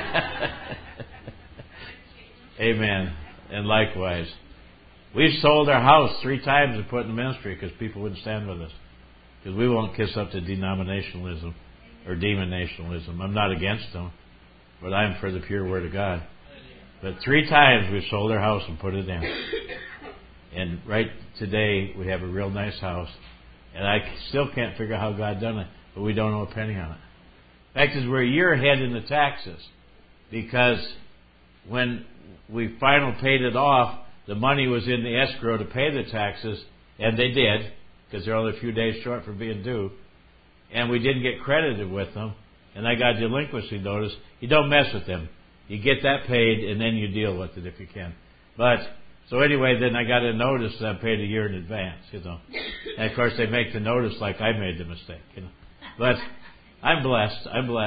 Amen. And likewise. We've sold our house 3 times and put in ministry because people wouldn't stand with us. Because we won't kiss up to denominationalism or demonationalism. I'm not against them, but I'm for the pure Word of God. But 3 times we've sold our house and put it in. And right today we have a real nice house. And I still can't figure out how God done it, but we don't owe a penny on it. The fact is we're a year ahead in the taxes because when we finally paid it off, the money was in the escrow to pay the taxes, and they did, because they're only a few days short from being due. And we didn't get credited with them, and I got a delinquency notice. You don't mess with them. You get that paid, and then you deal with it if you can. But, so anyway, then I got a notice that I paid a year in advance, And of course they make the notice like I made the mistake, But I'm blessed.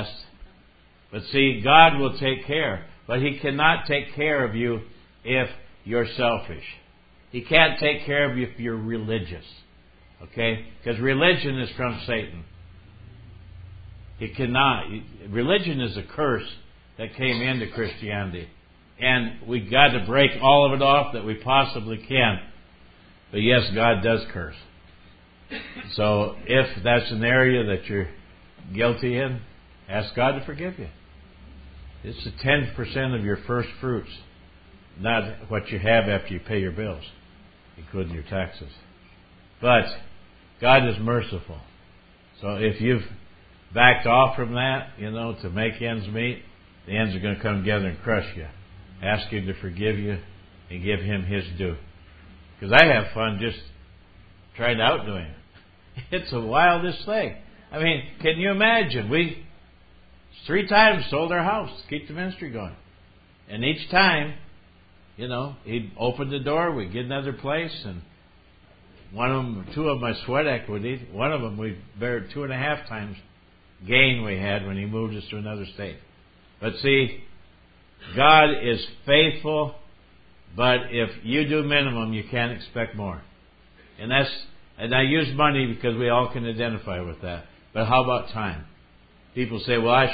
But see, God will take care. But He cannot take care of you if you're selfish. He can't take care of you if you're religious. Okay? Because religion is from Satan. He cannot. Religion is a curse that came into Christianity. And we got to break all of it off that we possibly can. But yes, God does curse. So if that's an area that you're guilty in, ask God to forgive you. It's the 10% of your first fruits, not what you have after you pay your bills, including your taxes. But God is merciful. So if you've backed off from that, to make ends meet, the ends are going to come together and crush you. Ask Him to forgive you and give Him His due. Because I have fun just trying to outdo Him. It's the wildest thing. I mean, can you imagine? We 3 times sold our house to keep the ministry going. And each time, He'd open the door, we'd get another place, and 2 of my sweat equity, one of them we bared 2.5 times gain we had when He moved us to another state. But see, God is faithful, but if you do minimum, you can't expect more. And I use money because we all can identify with that. But how about time? People say, well,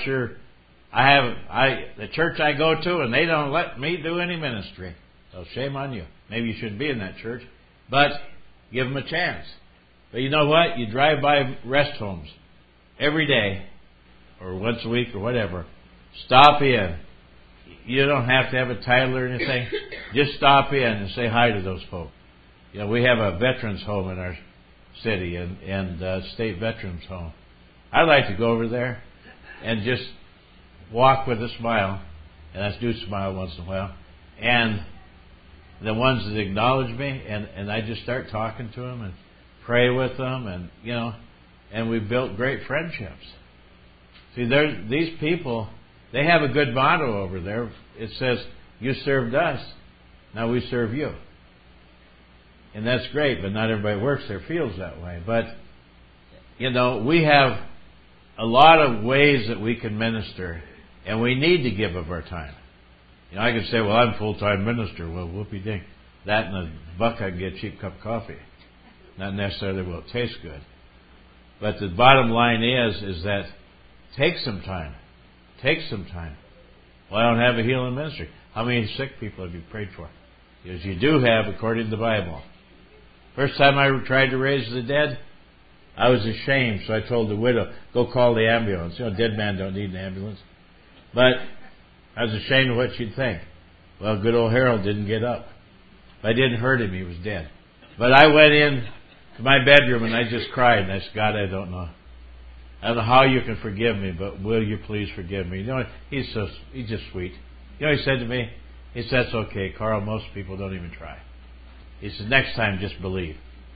the church I go to, and they don't let me do any ministry. So shame on you. Maybe you shouldn't be in that church. But give them a chance. But you know what? You drive by rest homes every day, or once a week, or whatever. Stop in. You don't have to have a title or anything. Just stop in and say hi to those folk. We have a veterans home in our city, and state veterans home. I like to go over there and just walk with a smile, and I do smile once in a while, and the ones that acknowledge me, and I just start talking to them and pray with them, and and we've built great friendships. See, these people, they have a good motto over there. It says, you served us, now we serve you. And that's great, but not everybody works there feels that way. But, we have a lot of ways that we can minister, and we need to give of our time. I could say, well, I'm a full-time minister. Well, whoopee-ding. That and a buck I can get a cheap cup of coffee. Not necessarily will it taste good. But the bottom line is that take some time. Take some time. Well, I don't have a healing ministry. How many sick people have you prayed for? Because you do have, according to the Bible. First time I tried to raise the dead, I was ashamed, so I told the widow, go call the ambulance. Dead man don't need an ambulance. But I was ashamed of what she'd think. Well, good old Harold didn't get up. If I didn't hurt him, he was dead. But I went in to my bedroom and I just cried. And I said, God, I don't know. I don't know how you can forgive me, but will you please forgive me? You know, he's just sweet. You know what he said to me? He said, that's okay, Carl, most people don't even try. He said, next time just believe.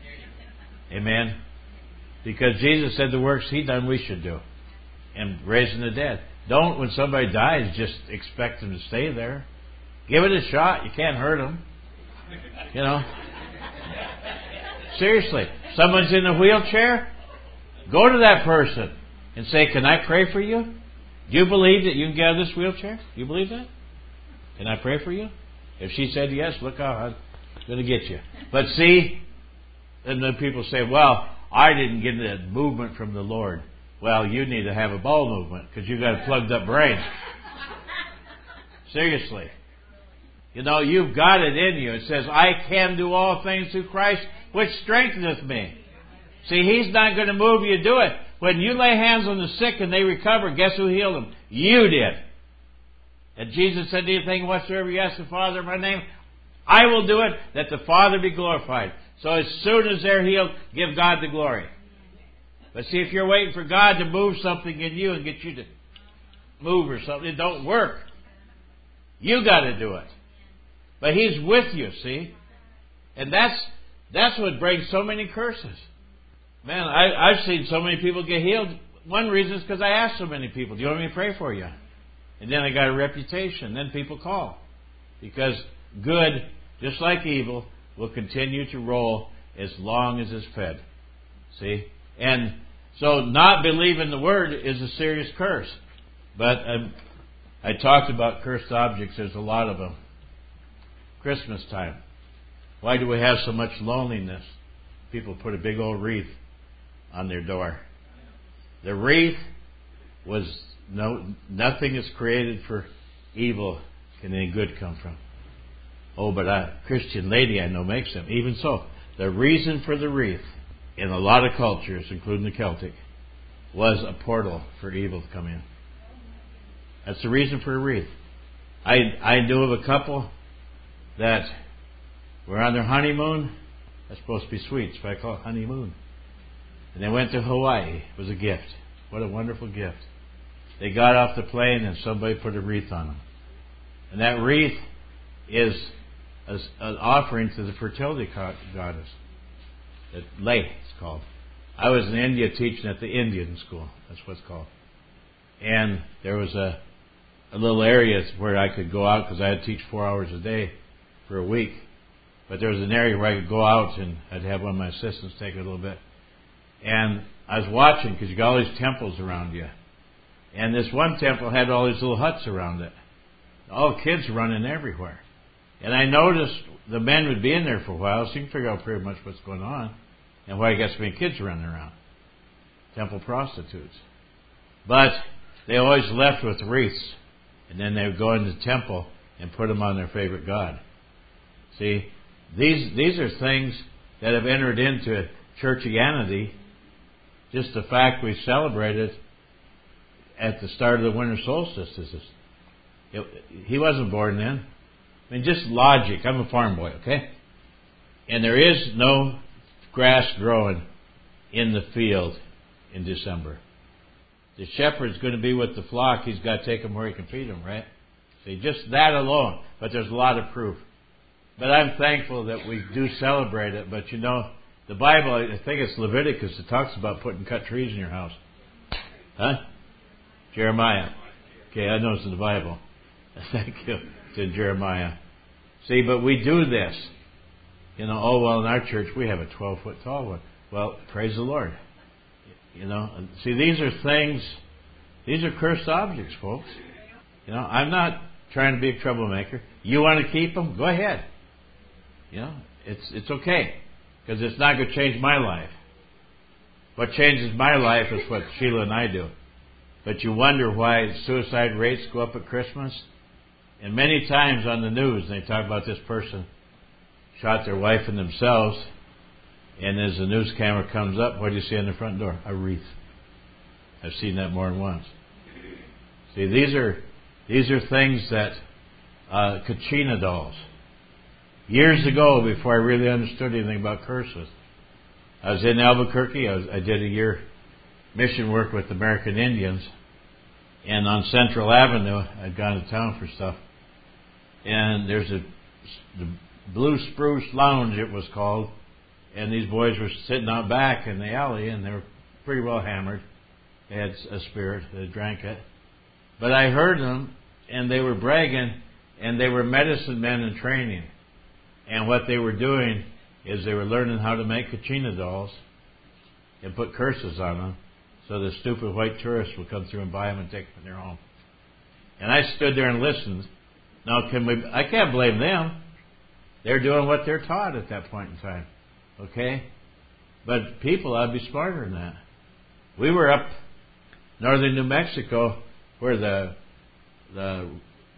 Amen? Because Jesus said the works He done we should do. And raising the dead. Don't, when somebody dies, just expect them to stay there. Give it a shot. You can't hurt them. You know? Seriously. Someone's in a wheelchair? Go to that person and say, can I pray for you? Do you believe that you can get out of this wheelchair? Do you believe that? Can I pray for you? If she said yes, look out, I'm going to get you. But see, and then people say, well, I didn't get that movement from the Lord. Well, you need to have a bowel movement because you've got a plugged up brain. Seriously. You know, you've got it in you. It says, I can do all things through Christ, which strengtheneth me. See, He's not going to move you to do it. When you lay hands on the sick and they recover, guess who healed them? You did. And Jesus said, anything whatsoever you ask the Father in my name, I will do it, that the Father be glorified. So as soon as they're healed, give God the glory. But see, if you're waiting for God to move something in you and get you to move or something, it don't work. You got to do it. But He's with you, see? And that's what brings so many curses. Man, I've seen so many people get healed. One reason is because I asked so many people, do you want me to pray for you? And then I got a reputation. Then people call. Because good, just like evil, will continue to roll as long as it's fed. See? And so not believing the Word is a serious curse. But I talked about cursed objects. There's a lot of them. Christmas time. Why do we have so much loneliness? People put a big old wreath on their door. The wreath was nothing is created for evil can any good come from. Oh, but a Christian lady I know makes them. Even so, the reason for the wreath in a lot of cultures, including the Celtic, was a portal for evil to come in. That's the reason for a wreath. I knew of a couple that were on their honeymoon. That's supposed to be sweet, so I call it honeymoon. And they went to Hawaii. It was a gift. What a wonderful gift. They got off the plane and somebody put a wreath on them. And that wreath is an offering to the fertility goddess. Lei, it's called. I was in India teaching at the Indian school. That's what it's called. And there was a little area where I could go out because I had to teach 4 hours a day for a week. But there was an area where I could go out and I'd have one of my assistants take it a little bit. And I was watching because you got all these temples around you. And this one temple had all these little huts around it. All kids running everywhere. And I noticed the men would be in there for a while, so you can figure out pretty much what's going on and why you got so many kids running around. Temple prostitutes. But they always left with wreaths. And then they would go into the temple and put them on their favorite god. See, these are things that have entered into churchianity. Just the fact we celebrated at the start of the winter solstice. He wasn't born then. I mean, just logic. I'm a farm boy, okay? And there is no grass growing in the field in December. The shepherd's going to be with the flock. He's got to take them where he can feed them, right? See, just that alone. But there's a lot of proof. But I'm thankful that we do celebrate it. But you know, the Bible, I think it's Leviticus, that talks about putting cut trees in your house. Huh? Jeremiah. Okay, I know it's in the Bible. Thank you. It's in Jeremiah. See, but we do this. You know, oh, well, in our church we have a 12-foot tall one. Well, praise the Lord. You know, see, these are things, these are cursed objects, folks. You know, I'm not trying to be a troublemaker. You want to keep them? Go ahead. You know, it's okay. Because it's not going to change my life. What changes my life is what Sheila and I do. But you wonder why suicide rates go up at Christmas? And many times on the news, they talk about this person shot their wife and themselves. And as the news camera comes up, what do you see on the front door? A wreath. I've seen that more than once. See, these are things that Kachina dolls. Years ago, before I really understood anything about curses, I was in Albuquerque. I did a year mission work with American Indians. And on Central Avenue, I'd gone to town for stuff. And there's the Blue Spruce Lounge, it was called. And these boys were sitting out back in the alley, and they were pretty well hammered. They had a spirit, they drank it. But I heard them, and they were bragging, and they were medicine men in training. And what they were doing is they were learning how to make Kachina dolls and put curses on them, so the stupid white tourists would come through and buy them and take them in their home. And I stood there and listened. Now, I can't blame them. They're doing what they're taught at that point in time. Okay? But people ought to be smarter than that. We were up northern New Mexico where the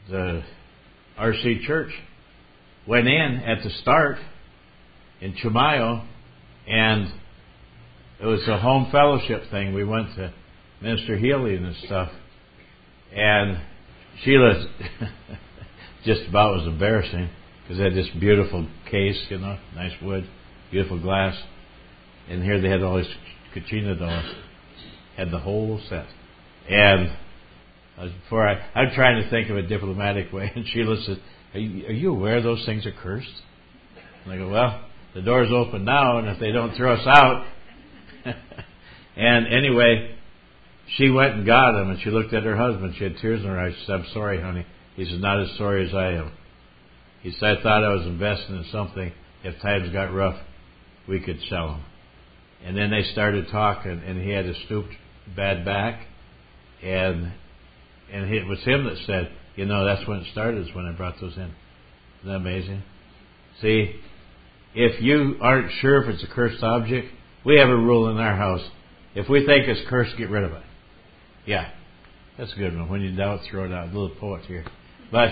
RC Church went in at the start in Chumayo, and it was a home fellowship thing. We went to Minister Healy and stuff, and Sheila just about was embarrassing because they had this beautiful case, nice wood, beautiful glass, and here they had all these Kachina dolls, had the whole set. And I'm trying to think of a diplomatic way, and Sheila said, are you aware those things are cursed? And I go, well, the door's open now, and if they don't throw us out. And anyway, she went and got them, and she looked at her husband. She had tears in her eyes. She said, I'm sorry, honey. He said, not as sorry as I am. He said, I thought I was investing in something. If times got rough, we could sell them. And then they started talking, and he had a stooped bad back, and it was him that said, that's when it started, is when I brought those in. Isn't that amazing? See, if you aren't sure if it's a cursed object, we have a rule in our house. If we think it's cursed, get rid of it. Yeah, that's a good one. When you doubt, throw it out. A little poet here. But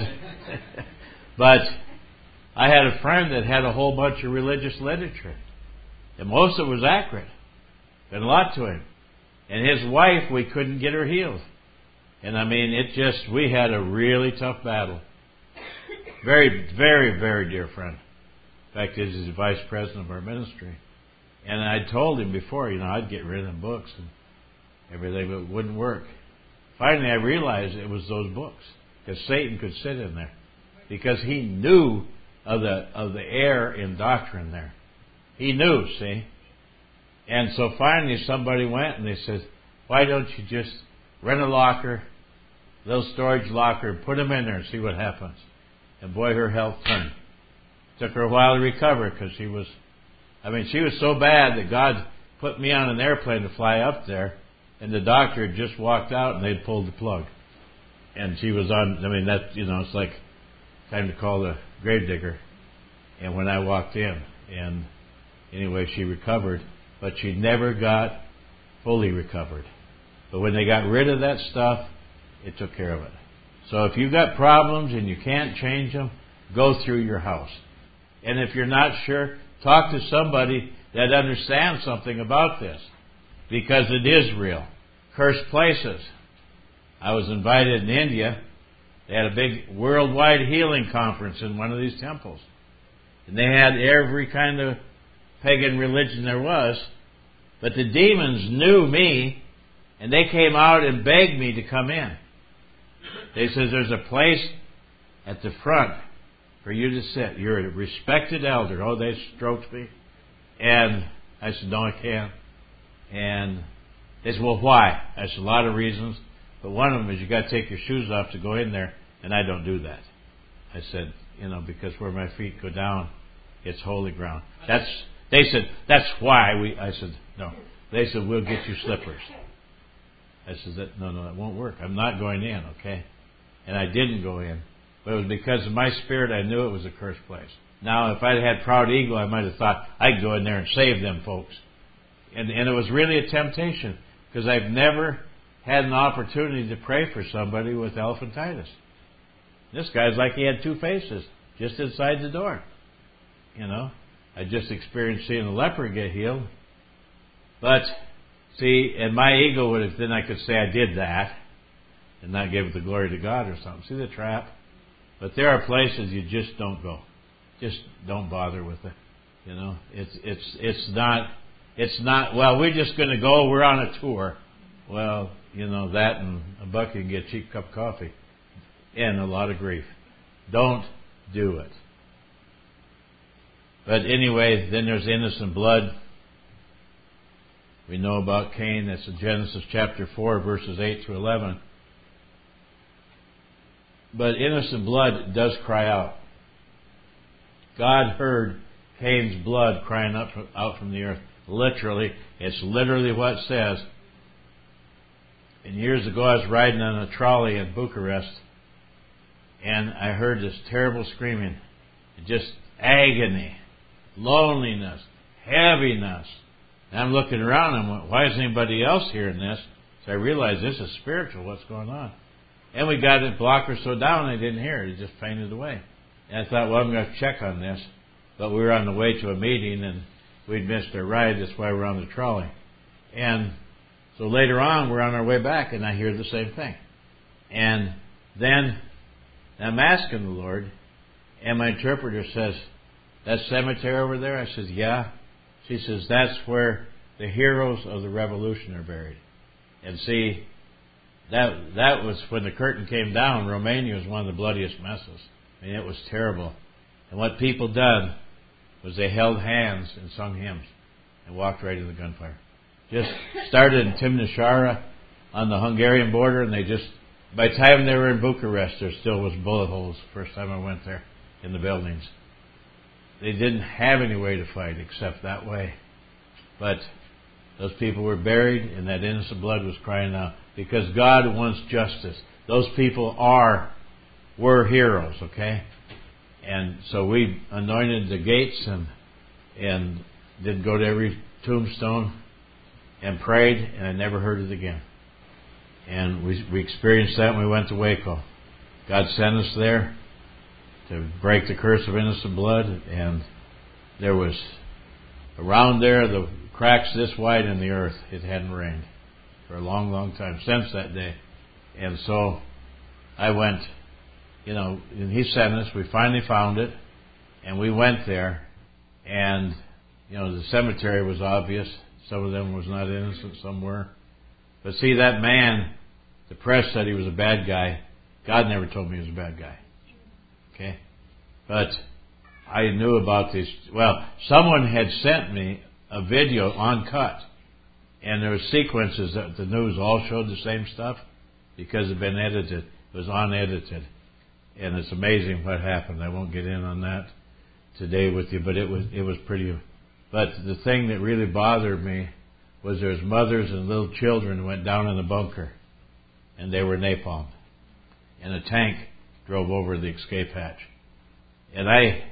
I had a friend that had a whole bunch of religious literature. And most of it was accurate. And a lot to him. And his wife, we couldn't get her healed. And we had a really tough battle. Very, very, very dear friend. In fact, he's the vice president of our ministry. And I told him before, I'd get rid of them books and everything, but it wouldn't work. Finally, I realized it was those books, because Satan could sit in there, because he knew of the error in doctrine there. He knew, see. And so finally, somebody went and they said, "Why don't you just rent a locker, a little storage locker, and put them in there and see what happens?" And boy, her health turned. Took her a while to recover, because she was so bad that God put me on an airplane to fly up there, and the doctor had just walked out and they'd pulled the plug. And she was on, it's like time to call the gravedigger. And when I walked in, and anyway, she recovered, but she never got fully recovered. But when they got rid of that stuff, it took care of it. So if you've got problems and you can't change them, go through your house. And if you're not sure, talk to somebody that understands something about this, because it is real. Cursed places. I was invited in India. They had a big worldwide healing conference in one of these temples. And they had every kind of pagan religion there was. But the demons knew me, and they came out and begged me to come in. They said, "There's a place at the front for you to sit. You're a respected elder." Oh, they stroked me. And I said, "No, I can't." And they said, "Well, why?" I said, "A lot of reasons. But one of them is you got to take your shoes off to go in there, and I don't do that." I said, because where my feet go down, it's holy ground. They said, "That's why we." I said, "No." They said, "We'll get you slippers." I said, No, that won't work. I'm not going in, okay? And I didn't go in. But it was because of my spirit, I knew it was a cursed place. Now, if I'd had proud ego, I might have thought, I could go in there and save them folks. And it was really a temptation, because I've never had an opportunity to pray for somebody with elephantitis. This guy's like he had two faces, just inside the door. I just experienced seeing a leper get healed. But, see, and my ego would have, then I could say I did that, and not give the glory to God or something. See the trap? But there are places you just don't go. Just don't bother with it. It's not, well, we're just going to go, we're on a tour. Well, that and a bucket can get a cheap cup of coffee and a lot of grief. Don't do it. But anyway, then there's innocent blood. We know about Cain. That's in Genesis chapter 4, verses 8 through 11. But innocent blood does cry out. God heard Cain's blood crying out from the earth. Literally, it's literally what it says. And years ago, I was riding on a trolley in Bucharest, and I heard this terrible screaming, just agony, loneliness, heaviness. And I'm looking around, and I'm like, why isn't anybody else hearing this? So I realized this is spiritual, what's going on. And we got it blocker so down, I didn't hear it. It just fainted away. And I thought, well, I'm going to check on this. But we were on the way to a meeting, and we'd missed our ride. That's why we're on the trolley. And so later on, we're on our way back, and I hear the same thing. And then I'm asking the Lord, and my interpreter says, that cemetery over there? I says, yeah. She says, that's where the heroes of the revolution are buried. And see, that was when the curtain came down. Romania was one of the bloodiest messes. I mean, it was terrible. And what people done was they held hands and sung hymns and walked right into the gunfire. Just started in Timișoara on the Hungarian border, and by the time they were in Bucharest, there still was bullet holes the first time I went there in the buildings. They didn't have any way to fight except that way. But those people were buried, and that innocent blood was crying out because God wants justice. Those people were heroes, okay? And so we anointed the gates and did go to every tombstone and prayed, and I never heard it again. And we experienced that when we went to Waco. God sent us there to break the curse of innocent blood, and there was around there the cracks this wide in the earth. It hadn't rained for a long, long time since that day. And so I went, and he sent us. We finally found it, and we went there, and the cemetery was obvious. Some of them was not innocent, some were. But see, that man, the press said he was a bad guy. God never told me he was a bad guy. Okay? But I knew about this. Well, someone had sent me a video uncut, and there were sequences that the news all showed the same stuff because it had been edited. It was unedited. And it's amazing what happened. I won't get in on that today with you, but it was pretty. But the thing that really bothered me was there's mothers and little children who went down in the bunker, and they were napalmed. And a tank drove over the escape hatch. And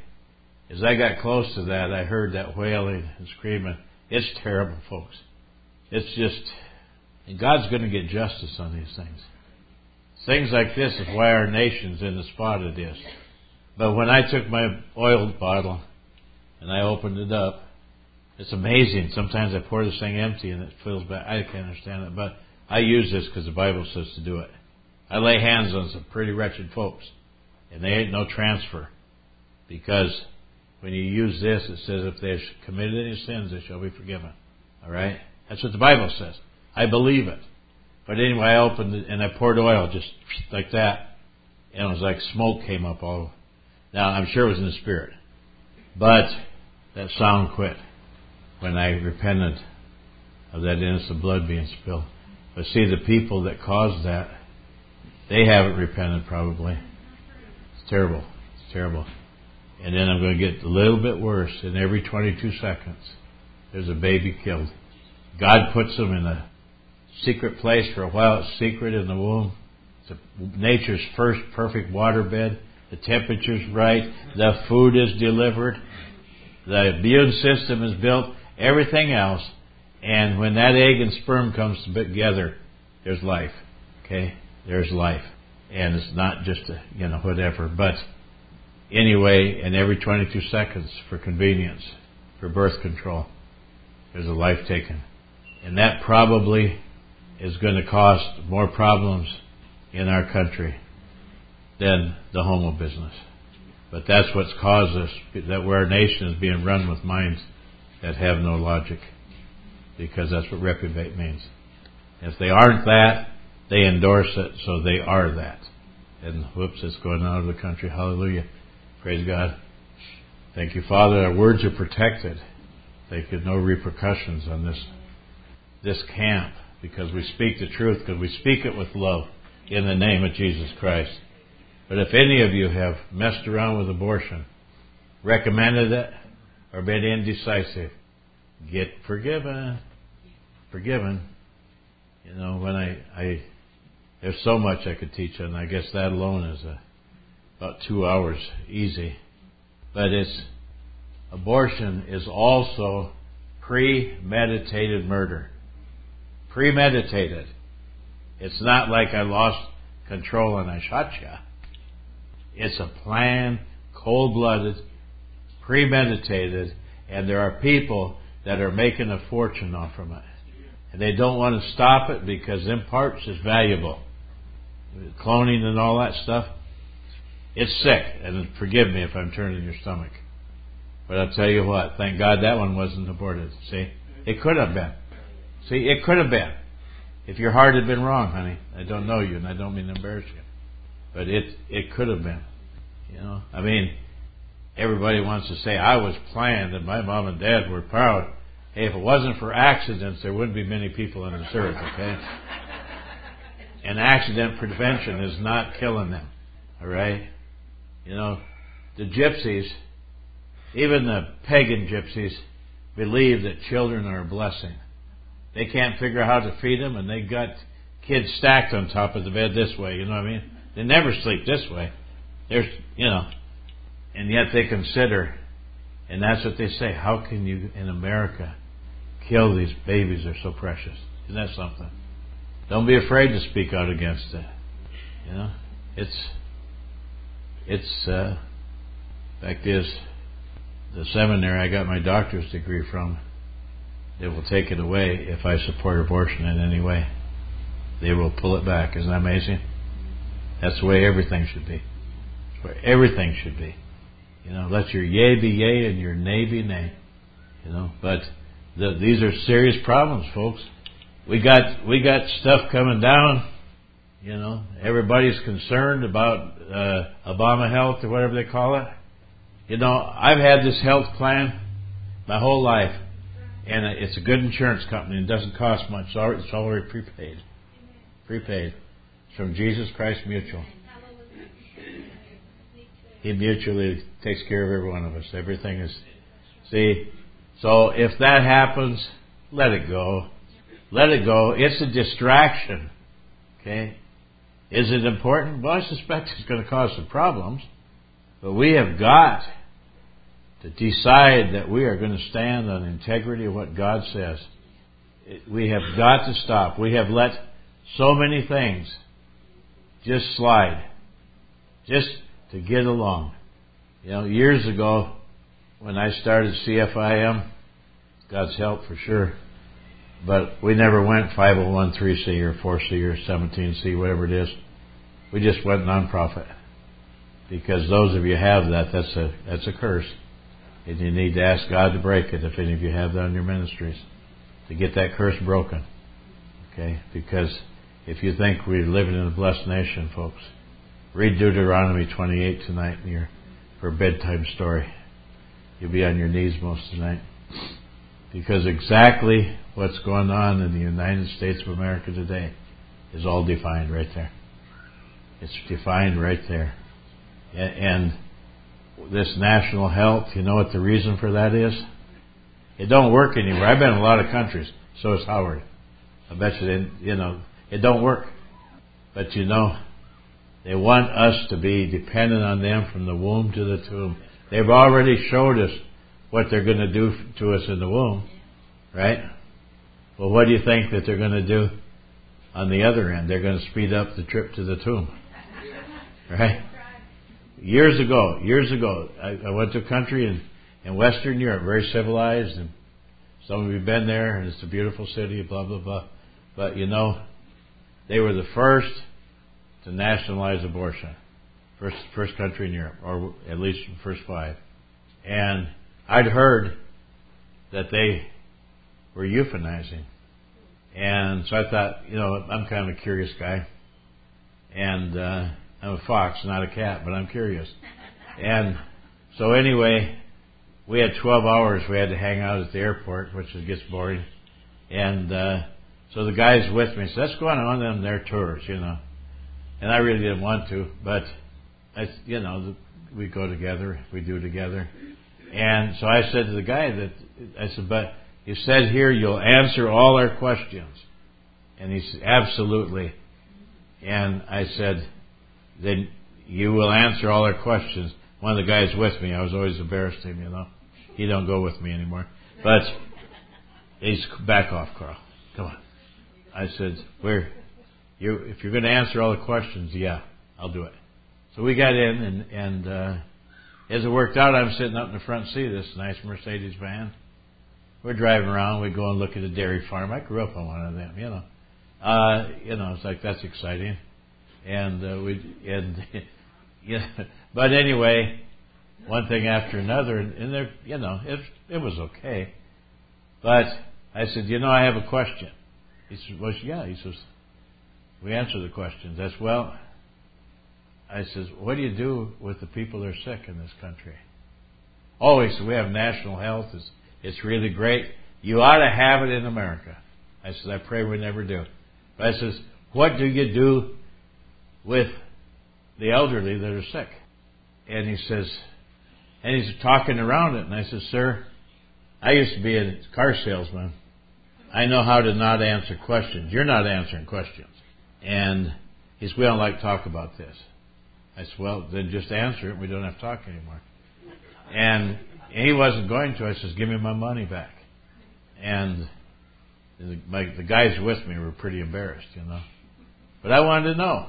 as I got close to that, I heard that wailing and screaming. It's terrible, folks. It's just, and God's going to get justice on these things. Things like this is why our nation's in the spot it is. But when I took my oil bottle and I opened it up, it's amazing. Sometimes I pour this thing empty and it fills back. I can't understand it, but I use this because the Bible says to do it. I lay hands on some pretty wretched folks, and there ain't no transfer, because when you use this, it says if they have committed any sins, they shall be forgiven. All right? That's what the Bible says. I believe it. But anyway, I opened it and I poured oil just like that, and it was like smoke came up all. Now, I'm sure it was in the Spirit, but that sound quit when I repented of that innocent blood being spilled. But see, the people that caused that, they haven't repented probably. It's terrible. It's terrible. And then I'm going to get a little bit worse. In every 22 seconds, there's a baby killed. God puts them in a secret place. For a while it's secret in the womb. It's nature's first perfect waterbed. The temperature's right. The food is delivered. The immune system is built. Everything else. And when that egg and sperm comes together, there's life. Okay? There's life. And it's not just whatever. But anyway, in every 22 seconds, for convenience, for birth control, there's a life taken. And that probably is going to cost more problems in our country than the homo business. But that's what's caused us, that where our nation is being run with minds that have no logic. Because that's what reprobate means. If they aren't that, they endorse it, so they are that. And whoops, it's going out of the country. Hallelujah. Praise God. Thank you, Father. Our words are protected. Thank you. No repercussions on this camp, because we speak the truth, because we speak it with love in the name of Jesus Christ. But if any of you have messed around with abortion, recommended it, or been indecisive, get forgiven. Forgiven. You know, when there's so much I could teach on. I guess that alone is about 2 hours easy. But abortion is also premeditated murder. Premeditated. It's not like I lost control and I shot you. It's a planned, cold-blooded, premeditated, and there are people that are making a fortune off from it. And they don't want to stop it because them parts is valuable. Cloning and all that stuff. It's sick, and forgive me if I'm turning your stomach. But I'll tell you what, thank God that one wasn't aborted. See? It could have been. See, it could have been. If your heart had been wrong, honey. I don't know you, and I don't mean to embarrass you. But it could have been. You know? I mean, everybody wants to say, I was planned, and my mom and dad were proud. Hey, if it wasn't for accidents, there wouldn't be many people on this earth, okay? And accident prevention is not killing them, all right? You know, the gypsies, even the pagan gypsies, believe that children are a blessing. They can't figure out how to feed them, and they got kids stacked on top of the bed this way, you know what I mean? They never sleep this way. There's, you know, and yet they consider, and that's what they say, how can you, in America, kill these babies? They're so precious. Isn't that something? Don't be afraid to speak out against it. You know, fact is, the seminary I got my doctor's degree from, they will take it away if I support abortion in any way. They will pull it back. Isn't that amazing? That's the way everything should be. That's where everything should be. You know, let your yea be yea and your nay be nay. You know, but these are serious problems, folks. We got stuff coming down. You know, everybody's concerned about Obama Health or whatever they call it. You know, I've had this health plan my whole life, and it's a good insurance company. It doesn't cost much. It's already prepaid. Prepaid. It's from Jesus Christ Mutual. He mutually takes care of every one of us. Everything is... See, so if that happens, let it go. Let it go. It's a distraction. Okay? Is it important? Well, I suspect it's going to cause some problems. But we have got to decide that we are going to stand on the integrity of what God says. We have got to stop. We have let so many things just slide. Just to get along. You know, years ago, when I started CFIM, God's help for sure, but we never went 501(c) or 4C or 17C, whatever it is. We just went nonprofit. Because those of you have that's a curse. And you need to ask God to break it if any of you have that in your ministries. To get that curse broken. Okay? Because if you think we're living in a blessed nation, folks, read Deuteronomy 28 tonight for a bedtime story. You'll be on your knees most tonight. Because exactly what's going on in the United States of America today is all defined right there. It's defined right there. And this national health, you know what the reason for that is? It don't work anywhere. I've been in a lot of countries. So has Howard. I bet it don't work. But they want us to be dependent on them from the womb to the tomb. They've already showed us what they're going to do to us in the womb. Right? Well, what do you think that they're going to do on the other end? They're going to speed up the trip to the tomb. Right? Years ago, I went to a country in Western Europe, very civilized, and some of you have been there, and it's a beautiful city, blah, blah, blah. But they were the first to nationalize abortion. First country in Europe, or at least the first 5. And I'd heard that they were euthanizing And so I thought, I'm kind of a curious guy. And I'm a fox, not a cat, but I'm curious. And so anyway, we had 12 hours we had to hang out at the airport, which gets boring. And so the guys with me said, let's go on them their tours, And I really didn't want to, but, we go together, we do together. And so I said to the guy but you said here you'll answer all our questions. And he said, absolutely. And I said, then you will answer all our questions. One of the guys with me, I was always embarrassed to him, He don't go with me anymore. But he's, back off, Carl. Come on. I said, if you're going to answer all the questions, yeah, I'll do it. So we got in, and as it worked out, I'm sitting up in the front seat of this nice Mercedes van. We're driving around. We go and look at a dairy farm. I grew up on one of them, It's like, that's exciting. And but anyway, one thing after another, and there, it was okay. But I said, I have a question. He said, well, yeah. He says, we answer the questions. I says, what do you do with the people that are sick in this country? Oh, he said, we have national health. It's really great. You ought to have it in America. I said, I pray we never do. But I says, what do you do with the elderly that are sick? And he says, and he's talking around it. And I says, sir, I used to be a car salesman. I know how to not answer questions. You're not answering questions. And he says, we don't like to talk about this. I said, well, then just answer it. We don't have to talk anymore. And he wasn't going to. I says, give me my money back. And the guys with me were pretty embarrassed, But I wanted to know.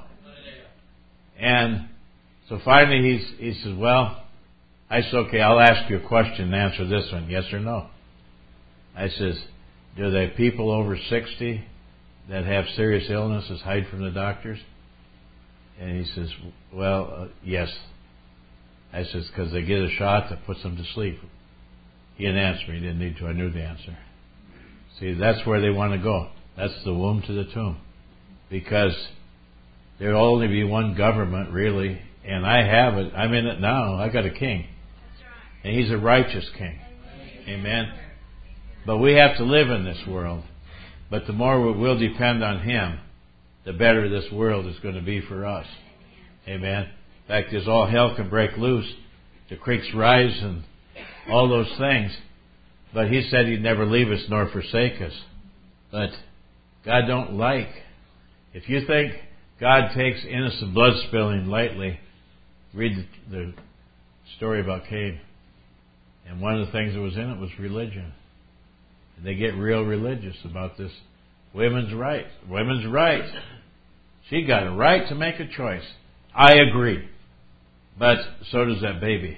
And so finally he says, well, I said, okay, I'll ask you a question and answer this one, yes or no. I says, do the people over 60 that have serious illnesses hide from the doctors? And he says, well, yes. I says, because they get a shot that puts them to sleep. He didn't answer me. He didn't need to. I knew the answer. See, that's where they want to go. That's the womb to the tomb. Because there will only be one government, really. And I have it. I'm in it now. I got a king. And he's a righteous king. Amen. But we have to live in this world. But the more we'll depend on him, the better this world is going to be for us. Amen. In fact, as all hell can break loose, the creeks rise and all those things. But he said he'd never leave us nor forsake us. But God don't like. If you think God takes innocent blood spilling lightly, read the story about Cain. And one of the things that was in it was religion. And they get real religious about this women's right. Women's right. She got a right to make a choice. I agree. But so does that baby.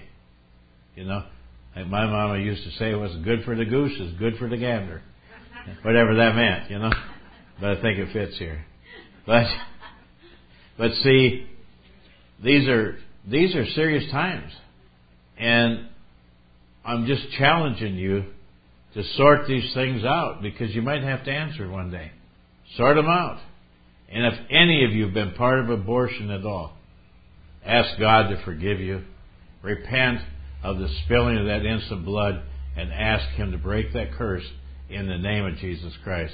Like my mama used to say, what's good for the goose is good for the gander. Whatever that meant, But I think it fits here. But see, these are serious times. And I'm just challenging you to sort these things out, because you might have to answer one day. Sort them out. And if any of you have been part of abortion at all, ask God to forgive you. Repent of the spilling of that innocent blood and ask him to break that curse in the name of Jesus Christ.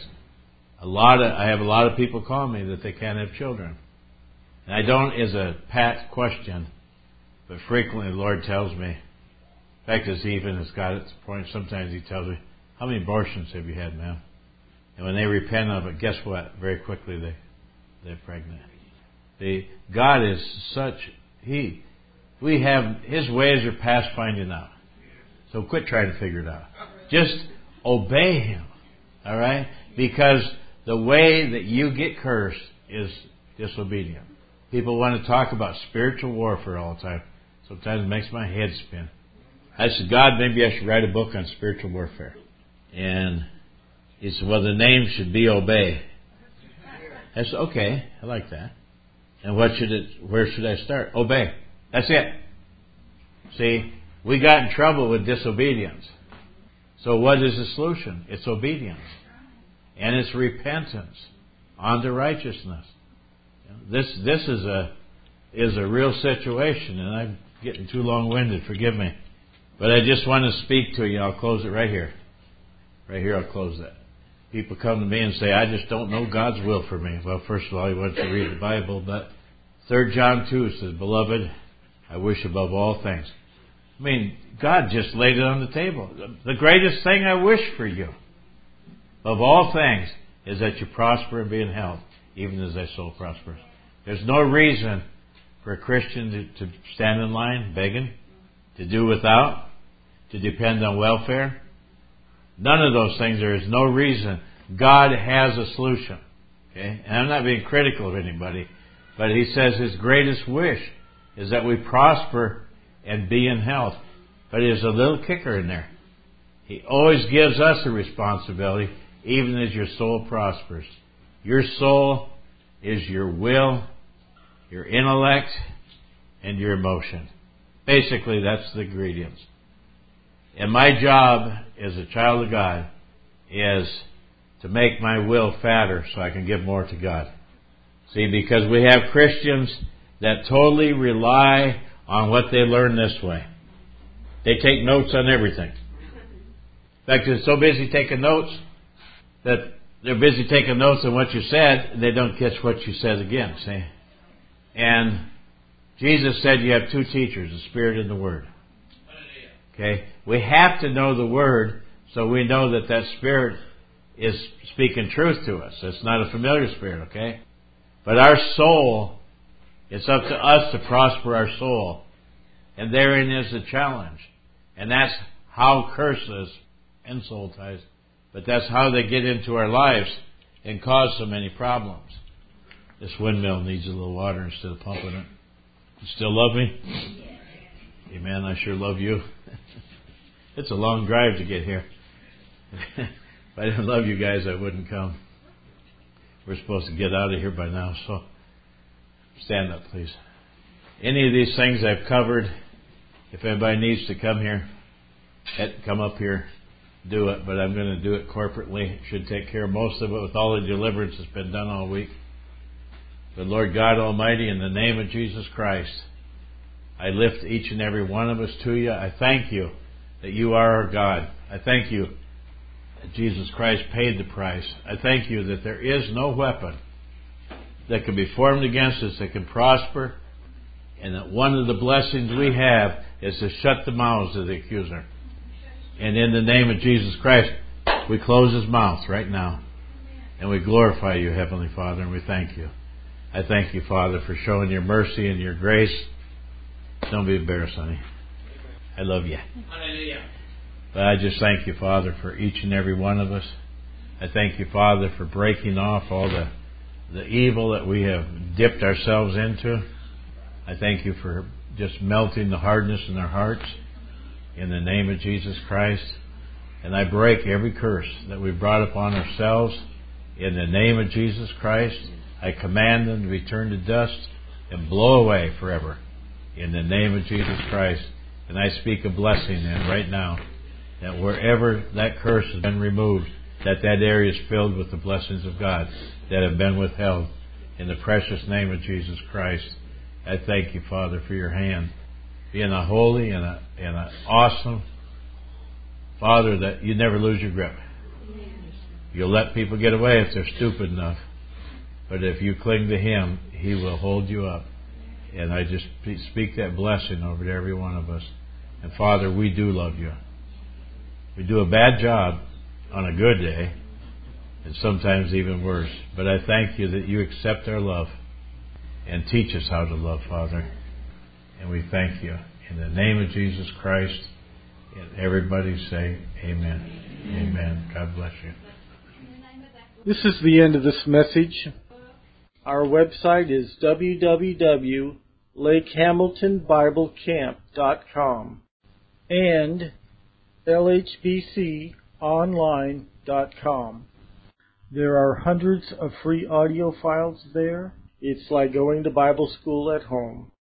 I have a lot of people call me that they can't have children. And I don't as a pat question, but frequently the Lord tells me, in fact, as even has got it to the point, sometimes he tells me, how many abortions have you had, ma'am? And when they repent of it, guess what? Very quickly they're pregnant. God is such, we have, his ways are past finding out. So quit trying to figure it out. Just obey him. All right? Because the way that you get cursed is disobedient. People want to talk about spiritual warfare all the time. Sometimes it makes my head spin. I said, God, maybe I should write a book on spiritual warfare. And he said, well, the name should be Obey. I said, okay, I like that. And where should I start? Obey. That's it. See, we got in trouble with disobedience. So what is the solution? It's obedience. and it's repentance unto righteousness. This is a real situation, and I'm getting too long-winded, forgive me. But I just want to speak to you. I'll close it right here. Right here, I'll close that. People come to me and say, I just don't know God's will for me. Well, first of all, you want to read the Bible, but 3 John 2 says, Beloved, I wish above all things. I mean, God just laid it on the table. The greatest thing I wish for you, of all things, is that you prosper and be in health, even as thy soul prospers. There's no reason for a Christian to stand in line begging, to do without, to depend on welfare. None of those things. There is no reason. God has a solution. Okay? And I'm not being critical of anybody, but He says His greatest wish is that we prosper and be in health. But there's a little kicker in there. He always gives us a responsibility, even as your soul prospers. Your soul is your will, your intellect, and your emotion. Basically, that's the ingredients. And my job as a child of God is to make my will fatter so I can give more to God. See, because we have Christians that totally rely on what they learn this way. They take notes on everything. In fact, they're so busy taking notes that they're busy taking notes on what you said, and they don't catch what you said again, see? And Jesus said you have two teachers, the Spirit and the Word. Okay? We have to know the Word so we know that that Spirit is speaking truth to us. It's not a familiar spirit, okay? But our soul, it's up to us to prosper our soul. And therein is the challenge. And that's how curses and soul ties, but that's how they get into our lives and cause so many problems. This windmill needs a little water instead of pumping it. You still love me? Amen. I sure love you. It's a long drive to get here. If I didn't love you guys, I wouldn't come. We're supposed to get out of here by now, so stand up, please. Any of these things I've covered, if anybody needs to come here, come up here, do it. But I'm going to do it corporately. Should take care of most of it with all the deliverance that's been done all week. But Lord God Almighty, in the name of Jesus Christ, I lift each and every one of us to you. I thank you that you are our God. I thank you that Jesus Christ paid the price. I thank you that there is no weapon that can be formed against us that can prosper, and that one of the blessings we have is to shut the mouths of the accuser. And in the name of Jesus Christ, we close his mouth right now. And we glorify you, Heavenly Father, and we thank you. I thank you, Father, for showing your mercy and your grace. Don't be embarrassed, honey. I love you. Hallelujah. But I just thank you, Father, for each and every one of us. I thank you, Father, for breaking off all the evil that we have dipped ourselves into. I thank you for just melting the hardness in our hearts in the name of Jesus Christ. And I break every curse that we've brought upon ourselves in the name of Jesus Christ. I command them to be turned to dust and blow away forever in the name of Jesus Christ. And I speak a blessing then right now, that wherever that curse has been removed, that area is filled with the blessings of God that have been withheld. In the precious name of Jesus Christ, I thank you, Father, for your hand being a holy and an awesome Father, that you never lose your grip. You'll let people get away if they're stupid enough. But if you cling to Him, He will hold you up. And I just speak that blessing over to every one of us. And Father, we do love you. We do a bad job on a good day, and sometimes even worse. But I thank you that you accept our love and teach us how to love, Father. And we thank you. In the name of Jesus Christ, and everybody say amen. Amen. God bless you. This is the end of this message. Our website is www.lakehamiltonbiblecamp.com and lhbconline.com. There are hundreds of free audio files there. It's like going to Bible school at home.